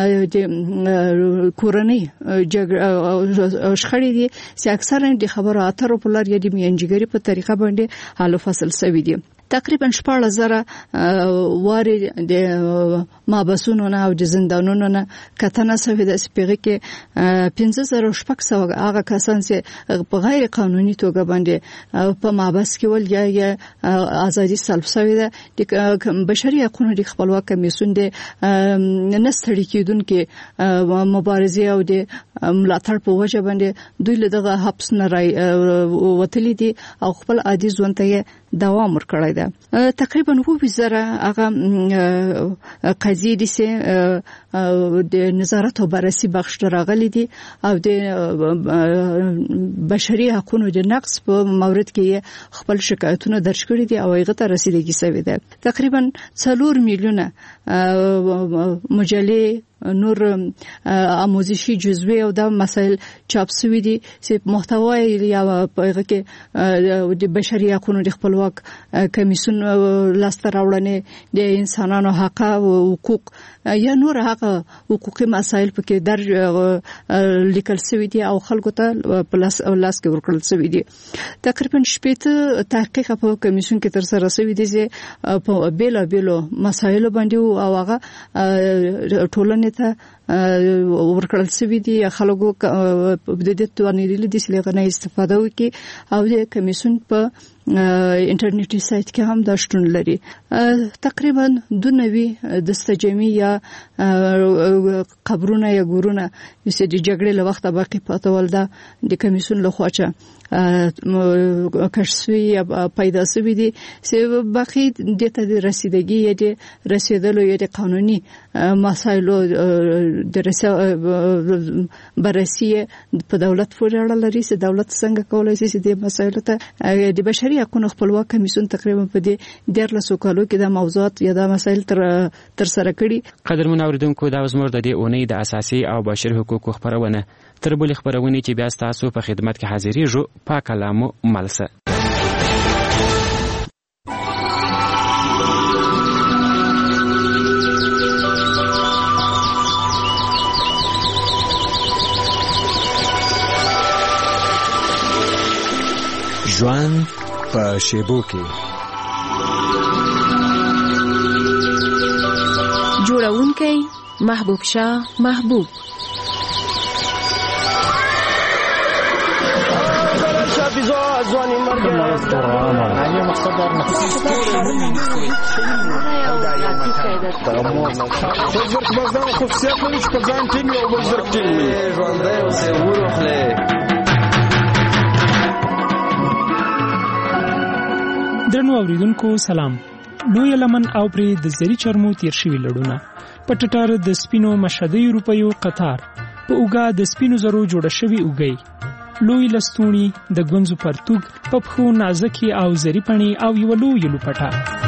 د کورنۍ جګړه شخړې دي چې اکثرا د خبرو اترو په لار یا د میانجیګری په طریقه باندې حل فصل شوی دي. تقریبا 14,000 واري د مابسونو نه او د زندانونو نه کتنه شوی د سپیغه کې 15,600 هغه کسان چې په غیر قانوني توګه باندې په مابس کې ول یا ازادي سلب شوی ده. د بشري حقوقو د خپلواک کمیسیون د نستړي کېدونکو مبارزه او د ملاتړ په وجه باندې دوی له دغه حبس نه وتلی دي او خپل عادي ژوند ته دوام ورکړی ده. تقریبا 20,000 هغه قضیې دي چې د نظارت او بررسي بخش راغلي دي او د بشري حقوقو د نقض په مورد کې خپل شکایتونه درج کړي دي او هغه ته رسیدګي شوی ده. تقریبا 4 میلیونه مجلې نور آموزشي جزوی او د مسائل چاپ شوی دي چې محتوا یا په کې د بشري حقوقو د خپلواک کمیسیون لاسته راوړنې د انسانانو حق او حقوق یا نور هغه حقوقي مسائل په کې درج لیکل شوی دي او خلکو ته په لاس کې ورکړل شوی دي. تقریبا 8 تحقیق په کمیسیون کې تر سره شوی دي چې په بیلابیلو مسایلو باندې او هغه ټولنې ته ورکړل شوی دي. خلکو د دې توانیدل دي چې لغنه استفاده وکړي او د کمیسیون په انټرنیټي سایت کې هم دا شتون لري. تقریبا 2 دستجمی یا قبرونه یا ګورونه چې د جګړې له وخته باقی پاتې ول دا د کمیسیون له خوا کشفي یا پیدا شوی دي چې باقی د ته رسیدګي یا د رسیدلو یا د قانوني مسایلو د بررسي په دولت پورې اړه لري چې دولت څنګه کولای شي چې د مسایلو ته د بشري حقوقو خپلواک کمیسیون تقریبا په دې 14 کالو کې د موضوعات یا د مسایل تر سره کړي. قدرمن اوریدونکو دا زموږ د دې اونۍ د اساسي او بشري حقوقو خبرونه تر بلې خبرونه چې بیا تاسو په خدمت کې حاضرېږو په کلامو ملسه. ژوند په شیبو کې. جوړونکی محبوب شاه محبوب. درنو اوریدونکو سلام. لوی لمن او پرې د زری چرمو تیر شوي لړونه په ټټر د سپینو مشهدي روپیو قطار په اوګه د سپینو زرو جوړه شوی اوګي لوی لستونی د ګونځو پرتوګ په پخو نازکي او زری پڼي او یو لوی لوپټه.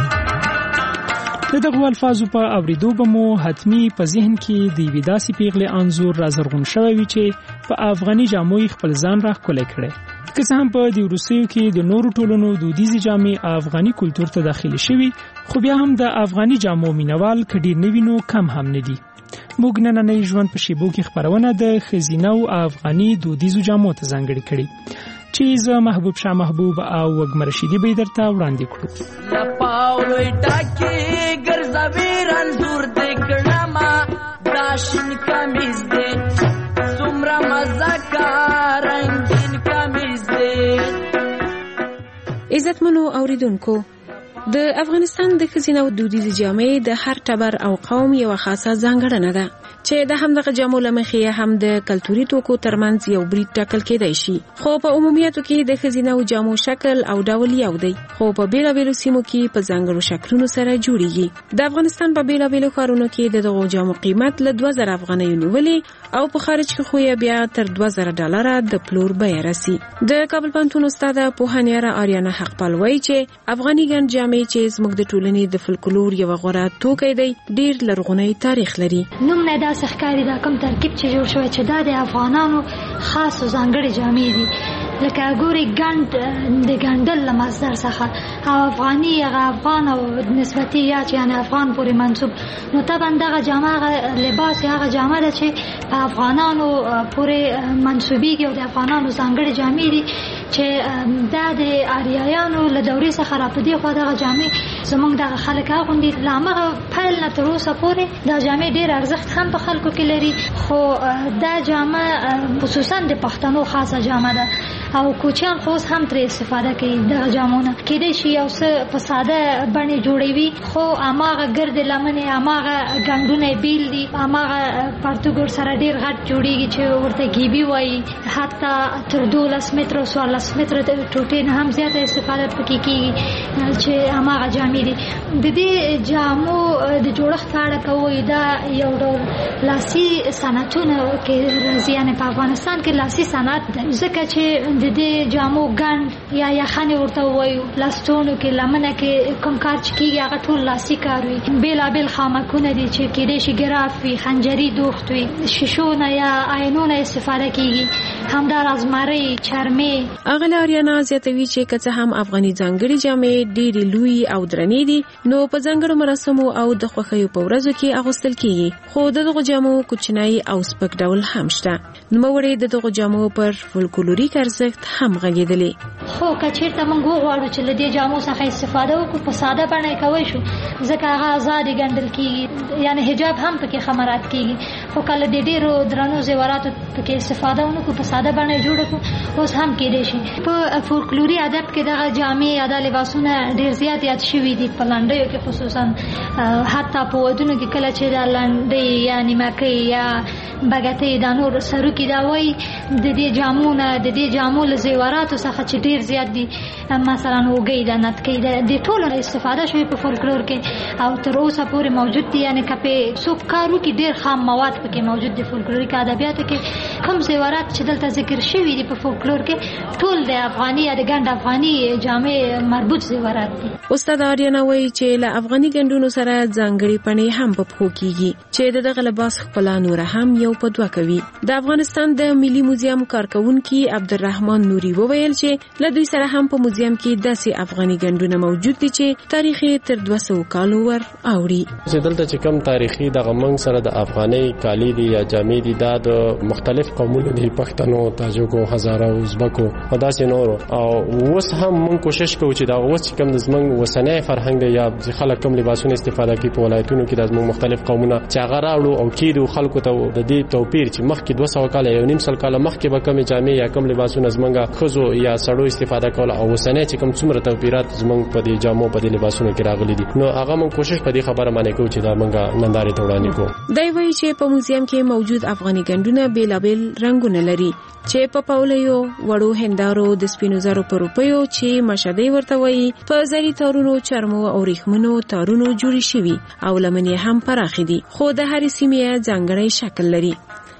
دغه الفاظو په اوریدو به مو حتمی په ذهن کې د ویداسي پیغله انزور را زرغون شوی وي چې په افغاني جامو خپل ځان را کولای کړي. که څه هم په د روسیو کې د نورو ټولنو دودیزي جامې افغاني کلچر ته داخلي شوي، خو بیا هم د افغاني جامو مینوال کډیر نوینو کم هم نه دي. موږ نننۍ ژوند په شیبو کې خبرونه د ښځینه او افغاني دودیزو جامو ته ځانګړې کړي چې زه محبوب شاه محبوب او وږمه رشیدي به درته وړاندې کړو. پاولوي ټاکي ګرځوي رنځور دې کړما داشن کمیز دې څومره مزه کارنګین کمیز دې. عزتمنو اوریدونکو، د افغانستان د ښځینه دودیزې جامې د هر ټبر او قوم یو خاصه ځانګړنه ده چې د همدغه جامو له مخې هم د کلتوري توکو ترمنځ یو برید ټاکل کېدای شي. خو په عمومیاتو کې د ښځینه جامو شکل او ډول یو دی، خو په بیلابیلو سیمو کې په ځانګړو شکلونو سره جوړیږي. د افغانستان په بیلابیلو ښارونو کې د دغو جامو قیمت له 2000 افغانیو نیولې او په خارج کې خو یې بیا تر $2000 د پلور بیه رسي. د کابل پوهنتون استاد پوهانیاره آریانا حقپال وایي چې افغاني ګڼ جامې چې زموږ د ټولنې د فولکلور یو غوره توکی دی، ډیر لرغونی تاریخ لري. نوم نه داسې ښکاري دا کوم ترکیب چې جوړ شوی چې دا د افغانانو خاص او ځانګړي جامې دي، لکه ګوري ګند د ګندل له مصدر څخه او افغاني هغه افغان او نسبتي یا چې یعنی افغان پورې منسوب. نو طبعا دغه جامه لباس هغه جامه ده چې په افغانانو پورې منسوبيږي او د افغانانو ځانګړي جامې دي چې دا د آریایانو له دورې څخه را پدې خو دغه جامې زمونږ دغه خلک اغوندي. لامغه پیل نه تر اوسه پورې دا جامې ډېر ارزښت هم په خلکو کې لري، خو دا جامه خصوصا د پښتنو خاصه جامه ده او کوچیان خو هم تر استفاده کوي دغه جامونه. کېدای شي یو څه په ساده بڼه جوړوي، خو اماغه ګرد لمنې اماغه ګندونه بیل دي، اماغه پرتګور سره ډېر غټ جوړیږي چې ورته گیبي وایي. حتی تر 12 متر او 14 متر د ټوټې نه هم زیاته استفاده پکې کیږي چې اماغه جامې دي. د دې جامو د جوړښت په اړه کوي دا یو ډول لاسي صنعتونه کې راځي، یعنی په افغانستان کې لاسي صنعت ځکه چې د دې جامو ګند یا یخنې ورته وایو، لاستونو کې لمنه کې کوم کار چې کیږي هغه ټول لاسي کار وي. بیلابیل خامکونه دي چې کېدای شي ګراف وي، خنجري دوخت وي، شیشونه یا آینونه استفاده کیږي، همداراز مری چرمي. اغله آریانا زیاتوي چې که څه هم افغاني ځانګړي جامې ډېرې لوی او درنې دي، نو په ځانګړو مراسمو او د خوښیو په ورځو کې اغوستل کیږي، خو دغه جامو کوچنی او سپک ډول هم شته. نوموړي دغه جامو پر فولکلوریک ارزښت هم غږېدلې. خو کچیرته موږ وغواړو چې له دې جامو څخه استفاده وکړو، په ساده بڼه کوي شو ځکه هغه آزاد ګڼل کیږي، یعنی حجاب هم پکې خمرات کیږي. خو کله د ډیرو درنو زیوراتو پکې استفاده ونکړو، په ساده بڼه جوړ کړو، اوس هم کېدای شي. په فولکلوري ادب کې دغه جامې یا د لباسونه ډیر زیات یاد شوي دي، په لنډیو کې خصوصا، حتی په ودونو کې کله چې د لنډۍ یا نیمکۍ یا بګتۍ د نور سرو کې دا وایي د دې جامونه د دې جامو له زیوراتو څخه چې ډیر زیات دي، مثلا وګي د نتکۍ د ټولو استفاده شوی په فولکلور کې او تر اوسه پورې موجود دي. یعنی کپې څوک کارو کې ډیر خام مواد پکې موجود دي. فولکلوریک ادبیاتو کې کوم زیورات چې دلته ذکر شوي دي په فولکلور کې ټول د افغاني یا د ګند افغاني جامې مربوط زیورات دي. استاد آریانا وایي چې له افغاني ګندونو سره ځانګړي پڼې هم په پخو کیږي چې دغه لباس خپل نور هم یو په دوه کوي. د افغانستان د ملي موزیم کارکونکي عبدالرحمن نوري وویل چې له دوی سره هم په موزیم کې داسې افغاني ګندونه موجود دي چې تاریخ تر 200 کالو ور اوړي. چې دلته چې کم تاریخي د غمنګ سره د افغاني کالی دي یا جامې دي دا د مختلف قومونو دي، پښتنو، تاجکو، هزاره، ازبکو او داسې نورو. او اوس هم موږ کوشش کوو چې دا اوس کوم د زمونږ وسنۍ فرهنګ دی یا خلک کوم لباسونه استفاده کوي په ولایتونو کې د زمونږ مختلف قومونه چې هغه راوړو او کېدو خلکو ته د دې توپیر چې مخکې 200 کال یا 1.5 کال مخکې به کوم جامې یا کوم لباسونه زمونږ خزو یا سړو استفاده کول او وسنۍ چې کوم څومره توپیرات زمونږ په دې جامو په دې لباسونو کې راغلي دي، نو هغه موږ کوشش په دې خبره باندې کوو چې دا موږ نندارې ته وړاندې کوو. دی وایي چې په موزیم کې موجود افغاني ګنډونه بیلابیل رنگونه لري چې په پاولیو، وړو هندارو، د سپینو زرو په روپیو چې مشدۍ ورته وایي، په زري تارونو، چرمو او ریښمنو تارونو جوړې شوي او لمنې هم پراخې دي، خو د هرې سیمې ځانګړی شکل لري.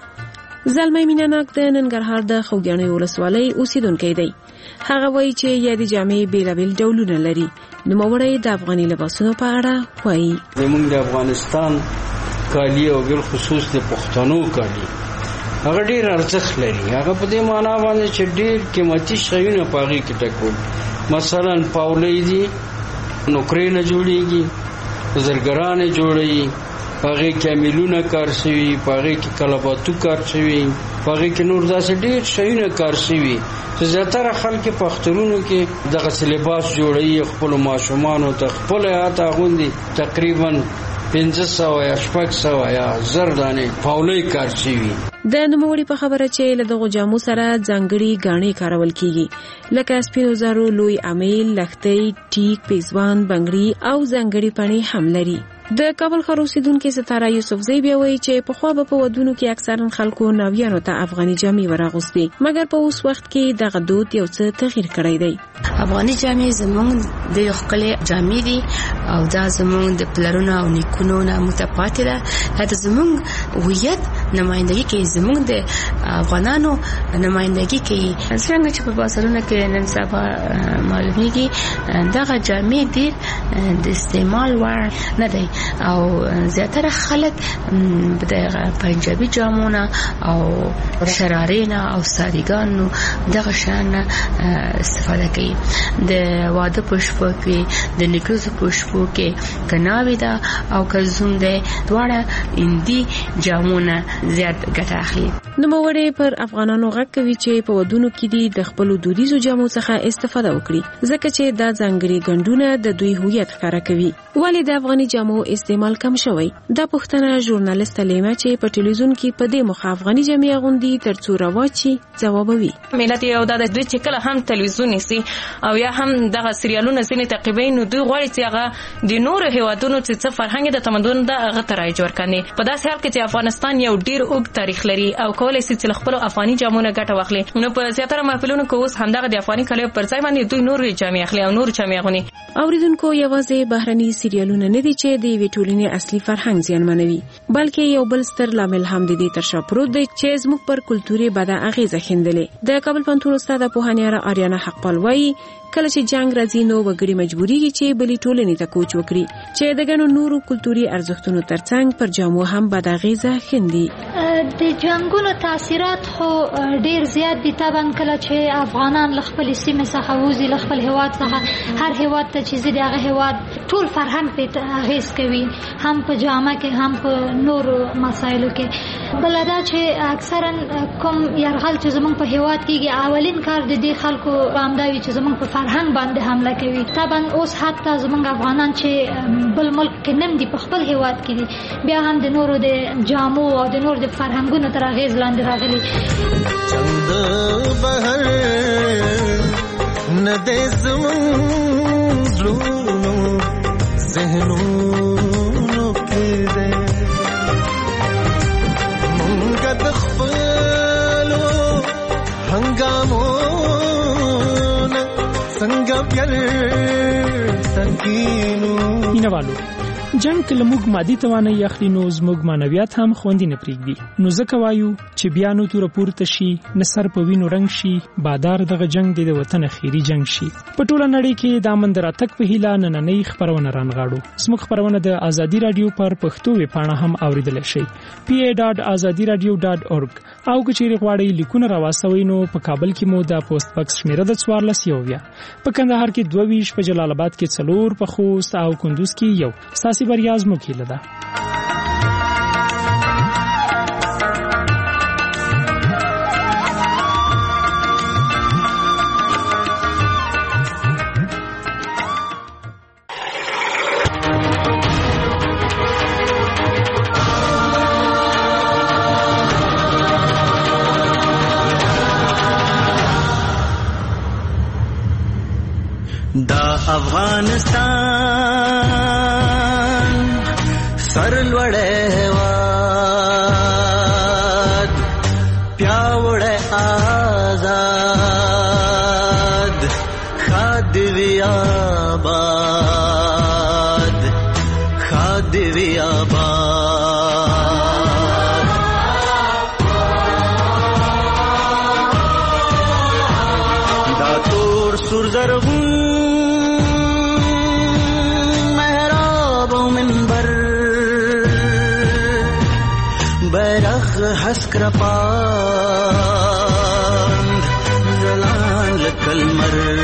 زلمی میناناک د ننګرهار د خوږیاڼي ولسوالۍ اوسیدونکی دی. هغه وایي چې یادې جامې بیلابیل ډولونه لري. نوموړی د افغاني لباسونو په اړه وایي. زموږ د افغانستان کالي او بل خصوص د پښتنو کالي هغه ډیر ارزښت لري. هغه په دې معنا باندې چې ډیر قیمتي شیونه په هغې کې ټکول، مثلا پاولۍ دي نوکرې نه جوړېږي، زرګرانې جوړوي، په هغې کې امیلونه کار شوي، په هغې کې کلباتو کار شوي، په هغې کې نور داسې ډیر شیونه کار شوي چې زیاتره خلک په اخترونو کې دغسې لباس جوړوي، خپلو ماشومانو ته خپله هاته اغوندي. تقریبا 500 یا 600 یا 1000 دانې پاولۍ کار شوي. د نوموړي په خبره چې له دغو جامو سره ځانګړي ګاڼې کارول کیږي، لکه سپینو زرو لوی امیل، لښتۍ، ټیک، پیزوان، بنګړي او ځانګړي پڼې هم لري. د کابل ښار اوسیدونکې ستاره یوسفزۍ بیا وایي چې پخوا به په ودونو کې اکثرا خلکو ناویانو ته افغاني جامې وراغوستې، مګر په اوس وخت کې دغه دود یو څه تغییر کړی دی. افغاني جامې زموږ د ښکلې جامې دي او دا زموږ د پلرونو او نیکونو نه متپاتې ده. دا زموږ هویت نمایندګي کوي، زموږ د افغانانو نمایندګي کوي. څنګه چې په بازارونو کې نن سبا معلومیږي دغه جامې ډېر د استعمال وړ نه دی او زیاتره خلک د پنجابي جامونه او شرارینا او ساریګانو دغه شان استفاده کوي. د واده په شپو کې، د نکریزو په شپو کې کناوي ده او کزوم ده دواړه اندي جامونه زیات ګټه اخلي. نوموړی پر افغانانو غږ کوي چې په ودونو کې دي د خپلو دودیزو جامو څخه استفاده وکړي، ځکه چې دا ځانګړي ګنډونه د دوی هویت ښکاره کوي. ولې د افغاني جامو استعمال کم شوی؟ دا پوښتنه ژورنالیست لیما چې په ټلویزیون کې په دې مخه افغاني جامې اغوندي ترڅو رواجي ځوابوي. ملت یو د دوی چې کله هم ټلویزیون نسی او یا هم دغه سریالونه ځینې تعقیبوي، نو دوی غواړي چې هغه د نورو هیوادونو چې فرهنګ د تمدن د هغه ترایج ورکړي. په داسې حال کې چې افغانستان یو ډیر اوږد تاریخ لري او کولای شي چې خپل افغاني جامونه ګټه واخلي، نو په زیاتره محفلونو کې اوس همدغه د افغاني کالي پر ځای باندې دوی نور جامې اخلي او نور جامې اغوندي. اوریدونکو یوازې بهرني سریالونه نه دي چې د یوې ټولنې اصلي فرهنګ زیانمنوي، بلکې یو بل ستر لامل هم د دې تر شا پروت دی چې زموږ پر کلتوري بده اغیزه ښندلې. د کابل پوهنتون استاد پوهانیاره آریانا حقپال وایي کله چې جنگ راځي نو وګړي مجبوريږي چې بلې ټولنې ته کوچ وکړي چې د ګڼو نورو کلتوري ارزښتونو ترڅنګ پر جامو هم بد اغیزه ښندي. د جنگونو تاثیرات خو ډیر زیات دي. طبعا کله چې افغانان له خپل سیمې څخه وځي، له خپل هیواد څخه هر هیواد ته چې د هغه هیواد ټول فرهنګ په اغیز کوي، هم په جامه کې هم په نورو مسایلو کې. بل دا چې اکثرا کوم يرغل چې زمونږ په هیواد کېږي، اولین کار د دې خلکو همداوي چې زمونږ په فرهنګ باندې حمله کوي. طبعا اوس حتی زمونږ افغانان چې بل ملک کې نم دي، په خپل هیواد کې دي، بیا هم د نورو د جامو او د نورو د فرهنګونو تر اغیز لاندې راغلي. چند بهر نه د زمون زړونو ذهنونو کې ده مونږ د خپلو هنګامونه څنګه پیل سکینو. مینوالو جنگ کله موږ مادي توانایي اخلي نو زموږ معنویات هم خوندي نه پرېږدي. نو ځکه وایو چې بیا نو تور پورته شي، نصر په وینو رنگ شي، بادار دغه جنگ د وطن اخیری جنگ شي. په ټوله نړۍ کې د مندراتک په هیله نننۍ خبرونه رانغاړو. زموږ خبرونه د ازادي رادیو پر پښتو ویبپاڼه هم اوریدل شي، pa.azadiradio.org. او که چیرې غواړئ لیکونه راوستئ نو په کابل کې مو د پوسټ باکس شمیره د 14 په کندهار کې 22 په جلال آباد کې 4 په خوست او کندوز کې 1 ساسي بریاز مو کې لده. دا افغانستان سرلوړی هیواد پیاوړی آزاد ښاد دې وي آباد ښاد دې وي آباد دا تور سور زرغون بیرغ حسک رپاند زلان لکلمر